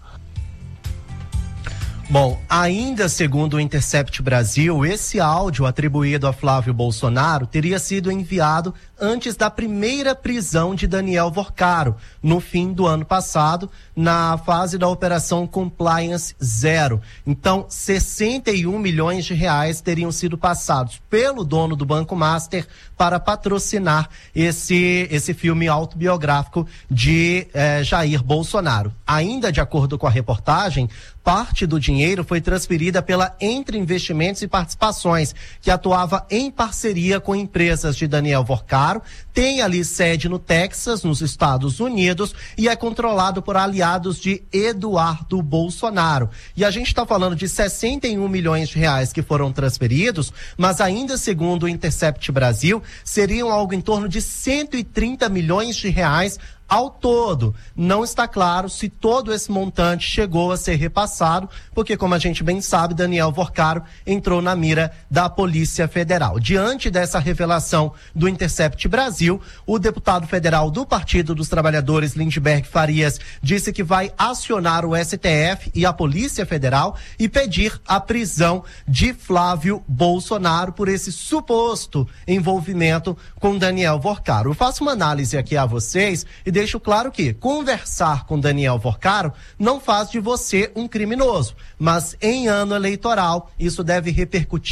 Bom, ainda segundo o Intercept Brasil, esse áudio atribuído a Flávio Bolsonaro teria sido enviado antes da primeira prisão de Daniel Vorcaro, no fim do ano passado, na fase da Operação Compliance Zero. Então, 61 milhões de reais teriam sido passados pelo dono do Banco Master para patrocinar esse filme autobiográfico de Jair Bolsonaro. Ainda de acordo com a reportagem, parte do dinheiro foi transferida pela Entre Investimentos e Participações, que atuava em parceria com empresas de Daniel Vorcaro, tem ali sede no Texas, nos Estados Unidos, e é controlado por aliados de Eduardo Bolsonaro. E a gente está falando de 61 milhões de reais que foram transferidos, mas ainda segundo o Intercept Brasil, seriam algo em torno de 130 milhões de reais ao todo. Não está claro se todo esse montante chegou a ser repassado, porque, como a gente bem sabe, Daniel Vorcaro entrou na mira da Polícia Federal. Diante dessa revelação do Intercept Brasil, o deputado federal do Partido dos Trabalhadores, Lindbergh Farias, disse que vai acionar o STF e a Polícia Federal e pedir a prisão de Flávio Bolsonaro por esse suposto envolvimento com Daniel Vorcaro. Eu faço uma análise aqui a vocês e deixo claro que conversar com Daniel Vorcaro não faz de você um criminoso, mas em ano eleitoral isso deve repercutir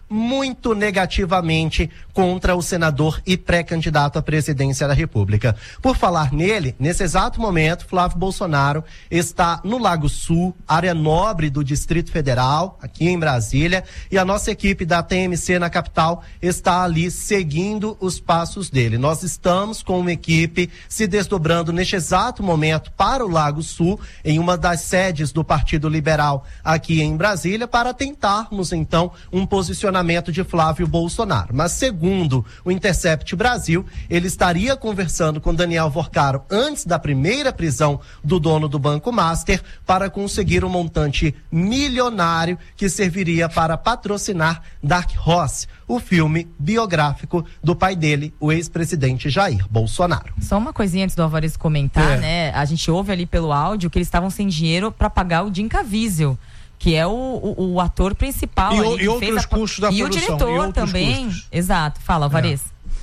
muito negativamente contra o senador e pré-candidato à presidência da República. Por falar nele, nesse exato momento, Flávio Bolsonaro está no Lago Sul, área nobre do Distrito Federal, aqui em Brasília, e a nossa equipe da TMC na capital está ali seguindo os passos dele. Nós estamos com uma equipe se desdobrando neste exato momento para o Lago Sul, em uma das sedes do Partido Liberal aqui em Brasília, para tentarmos então um posicionamento de Flávio Bolsonaro. Mas segundo o Intercept Brasil, ele estaria conversando com Daniel Vorcaro antes da primeira prisão do dono do Banco Master para conseguir um montante milionário que serviria para patrocinar Dark Horse, o filme biográfico do pai dele, o ex-presidente Jair Bolsonaro. Só uma coisinha antes do Álvares comentar, né? A gente ouve ali pelo áudio que eles estavam sem dinheiro para pagar o Jim Caviezel, que é o ator principal. E outros custos da produção. E o diretor também. Custos. Exato. Fala, Álvares.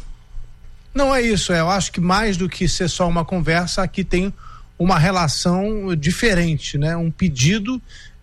Não é isso, eu acho que mais do que ser só uma conversa, aqui tem uma relação diferente, né? Um pedido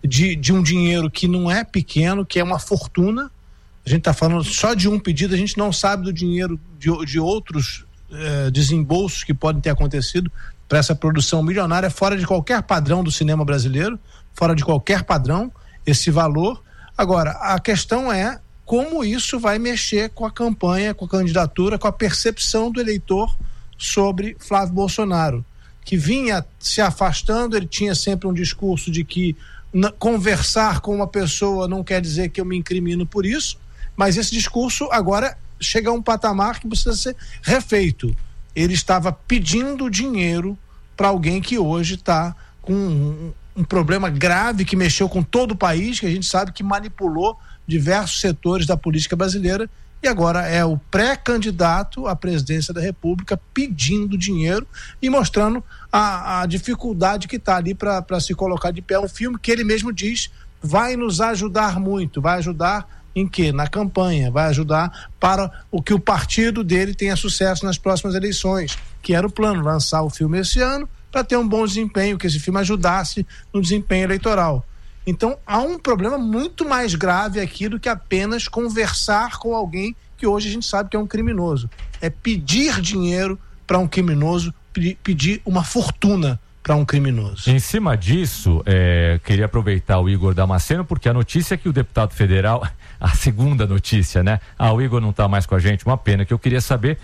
de um dinheiro que não é pequeno, que é uma fortuna. A gente está falando só de um pedido, a gente não sabe do dinheiro de outros desembolsos que podem ter acontecido para essa produção milionária, fora de qualquer padrão do cinema brasileiro, fora de qualquer padrão, esse valor. Agora, a questão é como isso vai mexer com a campanha, com a candidatura, com a percepção do eleitor sobre Flávio Bolsonaro, que vinha se afastando. Ele tinha sempre um discurso de que conversar com uma pessoa não quer dizer que eu me incrimino por isso, mas esse discurso agora chega a um patamar que precisa ser refeito. Ele estava pedindo dinheiro para alguém que hoje está com um problema grave que mexeu com todo o país, que a gente sabe que manipulou diversos setores da política brasileira, e agora é o pré-candidato à presidência da República pedindo dinheiro e mostrando a dificuldade que está ali para se colocar de pé. Um filme que ele mesmo diz vai nos ajudar muito. Vai ajudar em quê? Na campanha. Vai ajudar para o que o partido dele tenha sucesso nas próximas eleições, que era o plano, lançar o filme esse ano para ter um bom desempenho, que esse filme ajudasse no desempenho eleitoral. Então há um problema muito mais grave aqui do que apenas conversar com alguém que hoje a gente sabe que é um criminoso. É pedir dinheiro para um criminoso, pedir uma fortuna para um criminoso. Em cima disso, queria aproveitar o Igor Damasceno, porque a notícia é que o deputado federal, a segunda notícia, né? O Igor não está mais com a gente, uma pena, que eu queria saber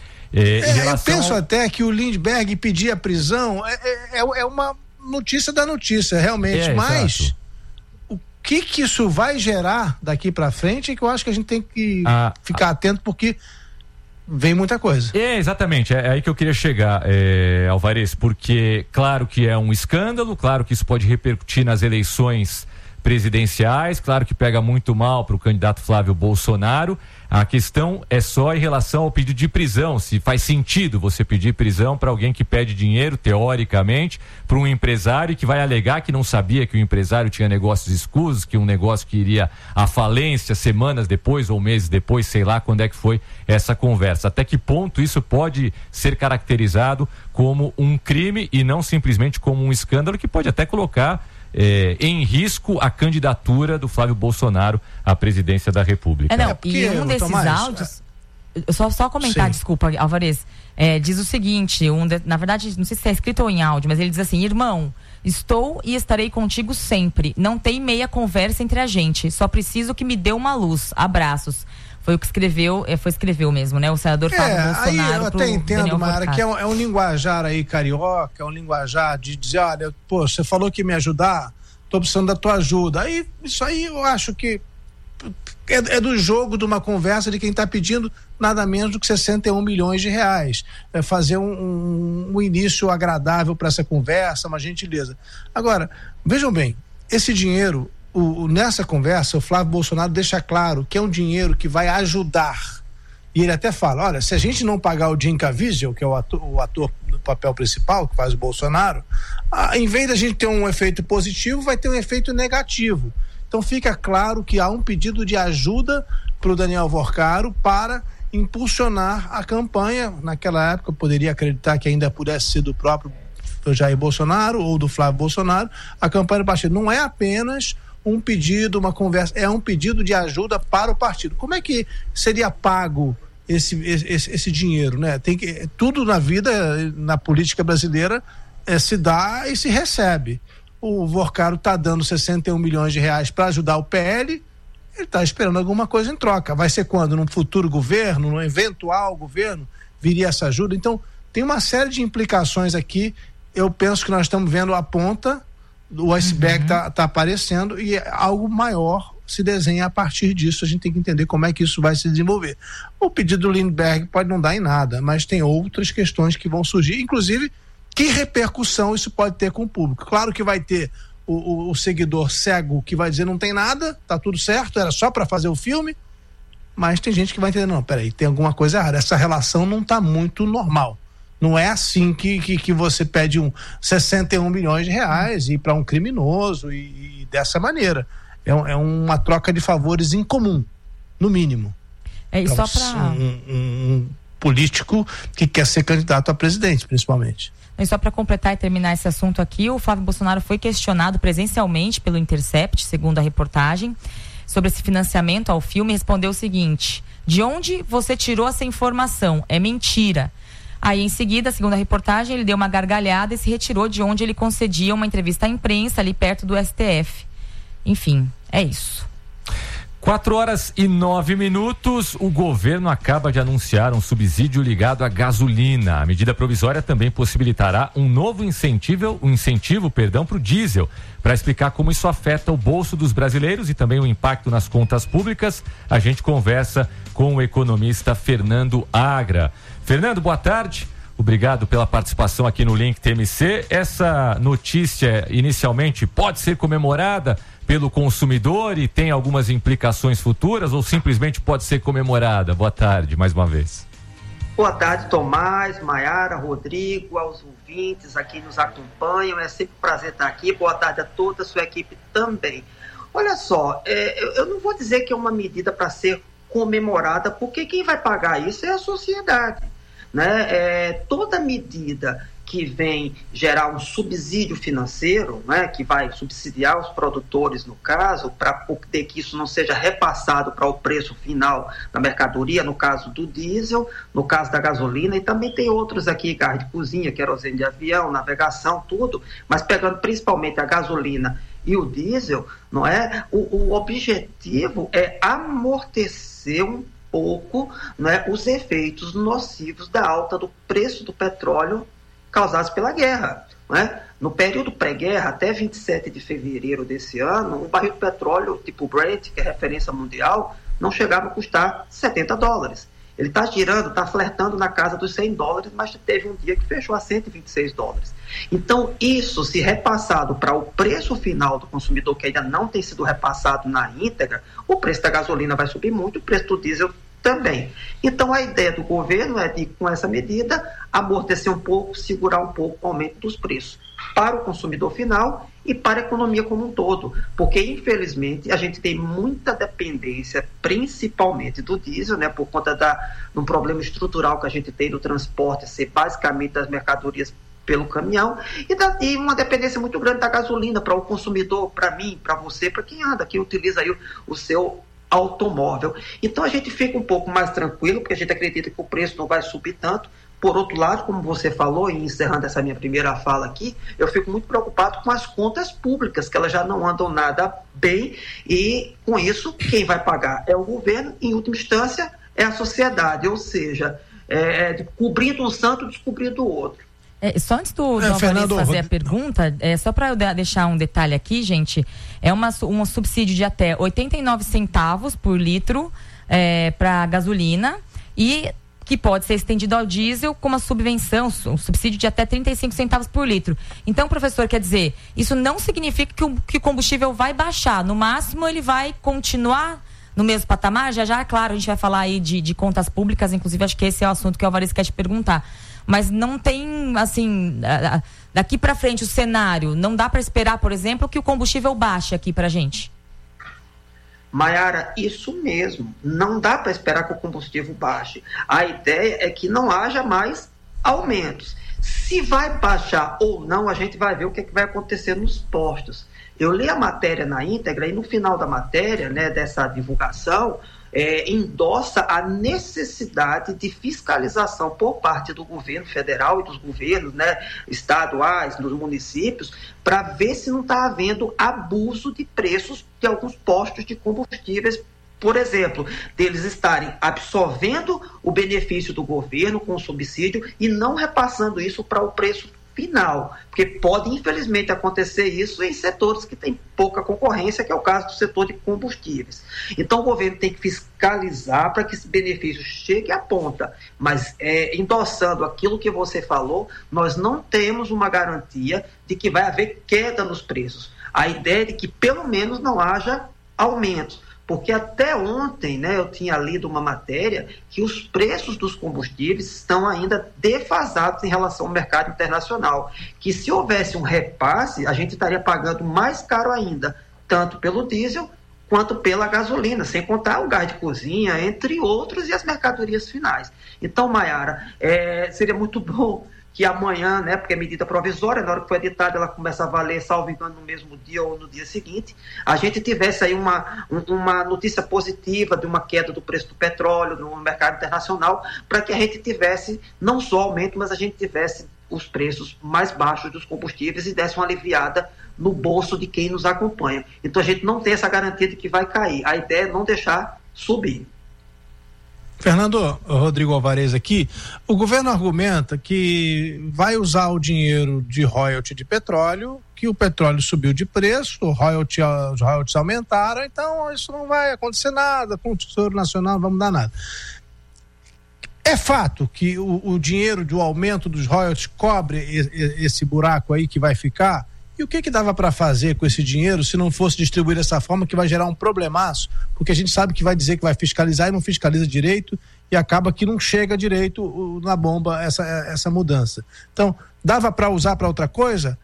eu penso até que o Lindbergh pedir a prisão é uma notícia da notícia, realmente, mas exato. O que isso vai gerar daqui para frente é que eu acho que a gente tem que ficar atento, porque vem muita coisa. Exatamente, é aí que eu queria chegar, Álvares, porque claro que é um escândalo, claro que isso pode repercutir nas eleições presidenciais, claro que pega muito mal para o candidato Flávio Bolsonaro. A questão é só em relação ao pedido de prisão, se faz sentido você pedir prisão para alguém que pede dinheiro, teoricamente, para um empresário que vai alegar que não sabia que o empresário tinha negócios escusos, que um negócio que iria à falência semanas depois ou meses depois, sei lá quando é que foi essa conversa. Até que ponto isso pode ser caracterizado como um crime e não simplesmente como um escândalo que pode até colocar em risco a candidatura do Flávio Bolsonaro à presidência da República. E um desses áudios, só comentar, desculpa, Álvares, diz o seguinte, na verdade, não sei se é escrito ou em áudio, mas ele diz assim: irmão, estou e estarei contigo sempre, não tem meia conversa entre a gente, só preciso que me dê uma luz, abraços. Foi o que escreveu mesmo, né? O senador Flávio Bolsonaro. Aí eu até entendo, Mara, que é um linguajar aí carioca, é um linguajar de dizer, olha, você falou que ia me ajudar, tô precisando da tua ajuda. Isso aí eu acho que é do jogo de uma conversa de quem está pedindo nada menos do que 61 milhões de reais. É fazer um início agradável para essa conversa, uma gentileza. Agora, vejam bem, esse dinheiro, nessa conversa, o Flávio Bolsonaro deixa claro que é um dinheiro que vai ajudar. E ele até fala, olha, se a gente não pagar o Jim Caviezel, que é o ator do papel principal, que faz o Bolsonaro, em vez da gente ter um efeito positivo, vai ter um efeito negativo. Então fica claro que há um pedido de ajuda para o Daniel Vorcaro para impulsionar a campanha. Naquela época eu poderia acreditar que ainda pudesse ser do próprio Jair Bolsonaro ou do Flávio Bolsonaro, a campanha do partido. Não é apenas um pedido, uma conversa, é um pedido de ajuda para o partido. Como é que seria pago esse dinheiro, né? Tudo na vida, na política brasileira, se dá e se recebe. O Vorcaro está dando 61 milhões de reais para ajudar o PL, ele está esperando alguma coisa em troca. Vai ser quando? Num futuro governo, num eventual governo, viria essa ajuda? Então, tem uma série de implicações aqui. Eu penso que nós estamos vendo a ponta, o iceberg tá aparecendo e algo maior se desenha a partir disso. A gente tem que entender como é que isso vai se desenvolver. O pedido do Lindbergh pode não dar em nada, mas tem outras questões que vão surgir, inclusive que repercussão isso pode ter com o público. Claro que vai ter o seguidor cego que vai dizer não tem nada, tá tudo certo, era só para fazer o filme, mas tem gente que vai entender, não, peraí, tem alguma coisa errada, essa relação não tá muito normal. Não é assim que você pede 61 milhões de reais e para um criminoso e dessa maneira. É uma troca de favores incomum, no mínimo. E só para um político que quer ser candidato a presidente, principalmente. E só para completar e terminar esse assunto aqui, o Flávio Bolsonaro foi questionado presencialmente pelo Intercept, segundo a reportagem, sobre esse financiamento ao filme, respondeu o seguinte: de onde você tirou essa informação? É mentira. Aí, em seguida, segundo a reportagem, ele deu uma gargalhada e se retirou de onde ele concedia uma entrevista à imprensa ali perto do STF. Enfim, é isso. 4h09. O governo acaba de anunciar um subsídio ligado à gasolina. A medida provisória também possibilitará um novo incentivo para o diesel. Para explicar como isso afeta o bolso dos brasileiros e também o impacto nas contas públicas, a gente conversa com o economista Fernando Agra. Fernando, boa tarde. Obrigado pela participação aqui no Link TMC. Essa notícia, inicialmente, pode ser comemorada pelo consumidor e tem algumas implicações futuras ou simplesmente pode ser comemorada? Boa tarde, mais uma vez. Boa tarde, Tomás, Maiara, Rodrigo, aos ouvintes aqui nos acompanham. É sempre um prazer estar aqui. Boa tarde a toda a sua equipe também. Olha só, eu não vou dizer que é uma medida para ser comemorada, porque quem vai pagar isso é a sociedade, né? Toda medida que vem gerar um subsídio financeiro, né, que vai subsidiar os produtores, no caso, para poder que isso não seja repassado para o preço final da mercadoria, no caso do diesel, no caso da gasolina, e também tem outros aqui, gás de cozinha, querosene de avião, navegação, tudo, mas pegando principalmente a gasolina e o diesel, não é? O objetivo é amortecer um pouco, né, os efeitos nocivos da alta do preço do petróleo causados pela guerra, né? No período pré-guerra, até 27 de fevereiro desse ano, o barril de petróleo tipo Brent, que é referência mundial, não chegava a custar $70. Ele está girando, está flertando na casa dos $100, mas teve um dia que fechou a $126. Então, isso, se repassado para o preço final do consumidor, que ainda não tem sido repassado na íntegra, o preço da gasolina vai subir muito, o preço do diesel também. Então, a ideia do governo é de, com essa medida, amortecer um pouco, segurar um pouco o aumento dos preços para o consumidor final e para a economia como um todo, porque, infelizmente, a gente tem muita dependência, principalmente do diesel, né, por conta de um problema estrutural que a gente tem do transporte, ser basicamente das mercadorias pelo caminhão, e uma dependência muito grande da gasolina para o consumidor, para mim, para você, para quem anda, quem utiliza aí o seu automóvel. Então a gente fica um pouco mais tranquilo, porque a gente acredita que o preço não vai subir tanto. Por outro lado, como você falou, e encerrando essa minha primeira fala aqui, eu fico muito preocupado com as contas públicas, que elas já não andam nada bem, e com isso, quem vai pagar é o governo, em última instância, é a sociedade, ou seja, cobrindo um santo, descobrindo o outro. Só antes do Fernando fazer a pergunta, só para eu deixar um detalhe aqui, gente, é um subsídio de até 89 centavos por litro para gasolina e que pode ser estendido ao diesel com uma subvenção, um subsídio de até 35 centavos por litro. Então, professor, quer dizer, isso não significa que o combustível vai baixar, no máximo ele vai continuar no mesmo patamar. Já, claro, a gente vai falar aí de contas públicas, inclusive acho que esse é o assunto que o Alvarez quer te perguntar. Mas não tem, assim, daqui para frente o cenário, não dá para esperar, por exemplo, que o combustível baixe aqui pra gente? Maiara, isso mesmo, não dá para esperar que o combustível baixe. A ideia é que não haja mais aumentos. Se vai baixar ou não, a gente vai ver o que vai acontecer nos postos. Eu li a matéria na íntegra e no final da matéria, né, dessa divulgação, endossa a necessidade de fiscalização por parte do governo federal e dos governos, né, estaduais, dos municípios, para ver se não está havendo abuso de preços de alguns postos de combustíveis, por exemplo, deles estarem absorvendo o benefício do governo com o subsídio e não repassando isso para o preço final, porque pode infelizmente acontecer isso em setores que têm pouca concorrência, que é o caso do setor de combustíveis. Então o governo tem que fiscalizar para que esse benefício chegue à ponta, mas endossando aquilo que você falou, nós não temos uma garantia de que vai haver queda nos preços. A ideia é de que pelo menos não haja aumentos. Porque até ontem, né, eu tinha lido uma matéria que os preços dos combustíveis estão ainda defasados em relação ao mercado internacional. Que se houvesse um repasse, a gente estaria pagando mais caro ainda, tanto pelo diesel quanto pela gasolina, sem contar o gás de cozinha, entre outros, e as mercadorias finais. Então, Maiara, seria muito bom que amanhã, né, porque é medida provisória, na hora que foi editada ela começa a valer, salvo engano, no mesmo dia ou no dia seguinte, a gente tivesse aí uma notícia positiva de uma queda do preço do petróleo no mercado internacional, para que a gente tivesse não só aumento, mas a gente tivesse os preços mais baixos dos combustíveis e desse uma aliviada no bolso de quem nos acompanha. Então a gente não tem essa garantia de que vai cair, a ideia é não deixar subir. Fernando, Rodrigo Alvarez aqui, o governo argumenta que vai usar o dinheiro de royalty de petróleo, que o petróleo subiu de preço, os royalties aumentaram, então isso não vai acontecer nada, com o Tesouro Nacional não vai mudar nada. É fato que o dinheiro do aumento dos royalties cobre esse buraco aí que vai ficar? E o que dava para fazer com esse dinheiro se não fosse distribuir dessa forma, que vai gerar um problemaço? Porque a gente sabe que vai dizer que vai fiscalizar e não fiscaliza direito e acaba que não chega direito na bomba essa mudança. Então, dava para usar para outra coisa?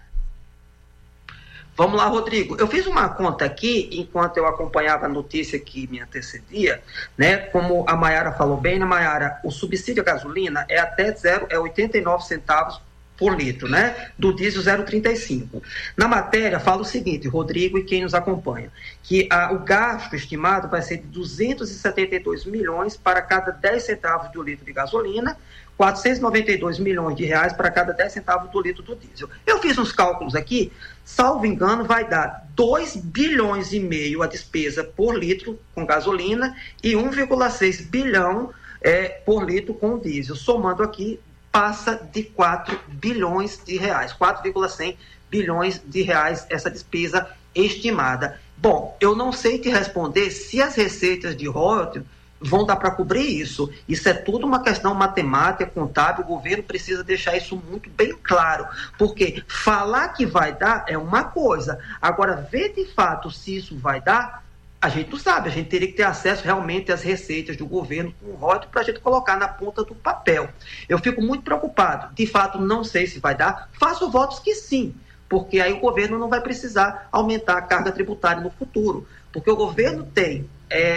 Vamos lá, Rodrigo. Eu fiz uma conta aqui, enquanto eu acompanhava a notícia que me antecedia, né? Como a Maiara falou bem, né, Maiara? O subsídio à gasolina é até 89 centavos por litro, né? Do diesel 0,35. Na matéria fala o seguinte, Rodrigo e quem nos acompanha, que o gasto estimado vai ser de 272 milhões para cada 10 centavos do litro de gasolina, 492 milhões de reais para cada 10 centavos do litro do diesel. Eu fiz uns cálculos aqui, salvo engano, vai dar 2 bilhões e meio a despesa por litro com gasolina e 1,6 bilhão por litro com diesel. Somando aqui, passa de 4 bilhões de reais, 4,100 bilhões de reais essa despesa estimada. Bom, eu não sei te responder se as receitas de royalties vão dar para cobrir isso. Isso é tudo uma questão matemática, contábil, o governo precisa deixar isso muito bem claro, porque falar que vai dar é uma coisa, agora ver de fato se isso vai dar, a gente não sabe, a gente teria que ter acesso realmente às receitas do governo com o royalties para a gente colocar na ponta do papel. Eu fico muito preocupado, de fato não sei se vai dar, faço votos que sim, porque aí o governo não vai precisar aumentar a carga tributária no futuro, porque o governo tem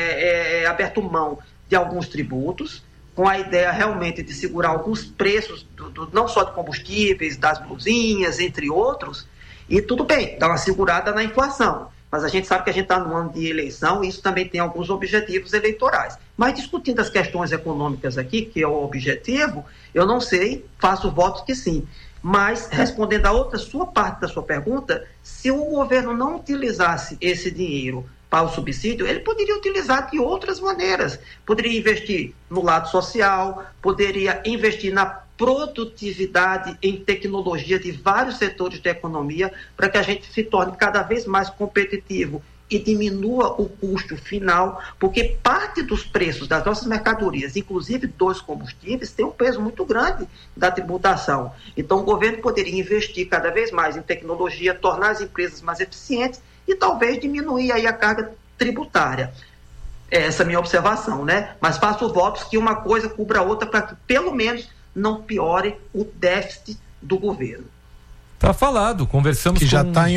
aberto mão de alguns tributos, com a ideia realmente de segurar alguns preços, não só de combustíveis, das blusinhas, entre outros, e tudo bem, dá uma segurada na inflação. Mas a gente sabe que a gente está num ano de eleição e isso também tem alguns objetivos eleitorais. Mas discutindo as questões econômicas aqui, que é o objetivo, eu não sei, faço votos que sim. Mas, respondendo a sua parte da sua pergunta, se o governo não utilizasse esse dinheiro para o subsídio, ele poderia utilizar de outras maneiras. Poderia investir no lado social, poderia investir na produtividade em tecnologia de vários setores da economia para que a gente se torne cada vez mais competitivo e diminua o custo final, porque parte dos preços das nossas mercadorias, inclusive dos combustíveis, tem um peso muito grande da tributação. Então o governo poderia investir cada vez mais em tecnologia, tornar as empresas mais eficientes e talvez diminuir aí a carga tributária. Essa é a minha observação, né? Mas faço votos que uma coisa cubra a outra para que pelo menos não piore o déficit do governo. Tá falado, conversamos que já está em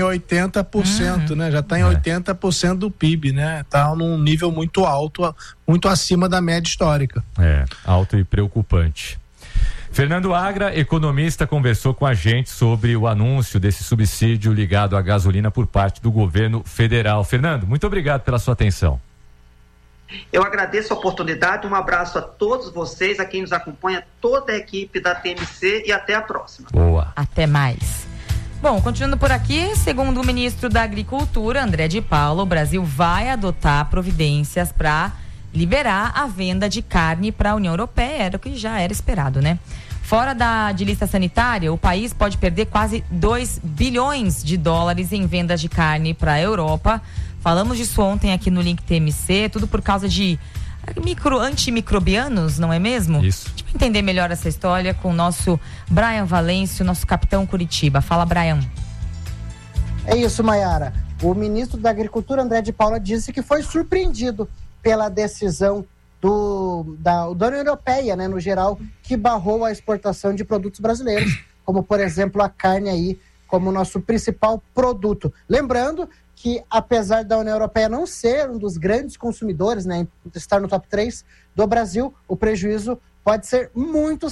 80%, né? Já está em 80% do PIB, né? Tá num nível muito alto, muito acima da média histórica. Alto e preocupante. Fernando Agra, economista, conversou com a gente sobre o anúncio desse subsídio ligado à gasolina por parte do governo federal. Fernando, muito obrigado pela sua atenção. Eu agradeço a oportunidade, um abraço a todos vocês, a quem nos acompanha, toda a equipe da TMC e até a próxima. Boa. Até mais. Bom, continuando por aqui, segundo o ministro da Agricultura, André de Paula, o Brasil vai adotar providências para liberar a venda de carne para a União Europeia, era o que já era esperado, né? Fora de lista sanitária, o país pode perder quase 2 bilhões de dólares em vendas de carne para a Europa. Falamos disso ontem aqui no Link TMC, tudo por causa de antimicrobianos, não é mesmo? Isso. Deixa eu entender melhor essa história com o nosso Brian Valêncio, nosso capitão Curitiba. Fala, Brian. É isso, Maiara. O ministro da Agricultura, André de Paula, disse que foi surpreendido pela decisão da União Europeia, né, no geral, que barrou a exportação de produtos brasileiros, como, por exemplo, a carne aí, como nosso principal produto. Lembrando que, apesar da União Europeia não ser um dos grandes consumidores, né, estar no top 3 do Brasil, o prejuízo pode ser muito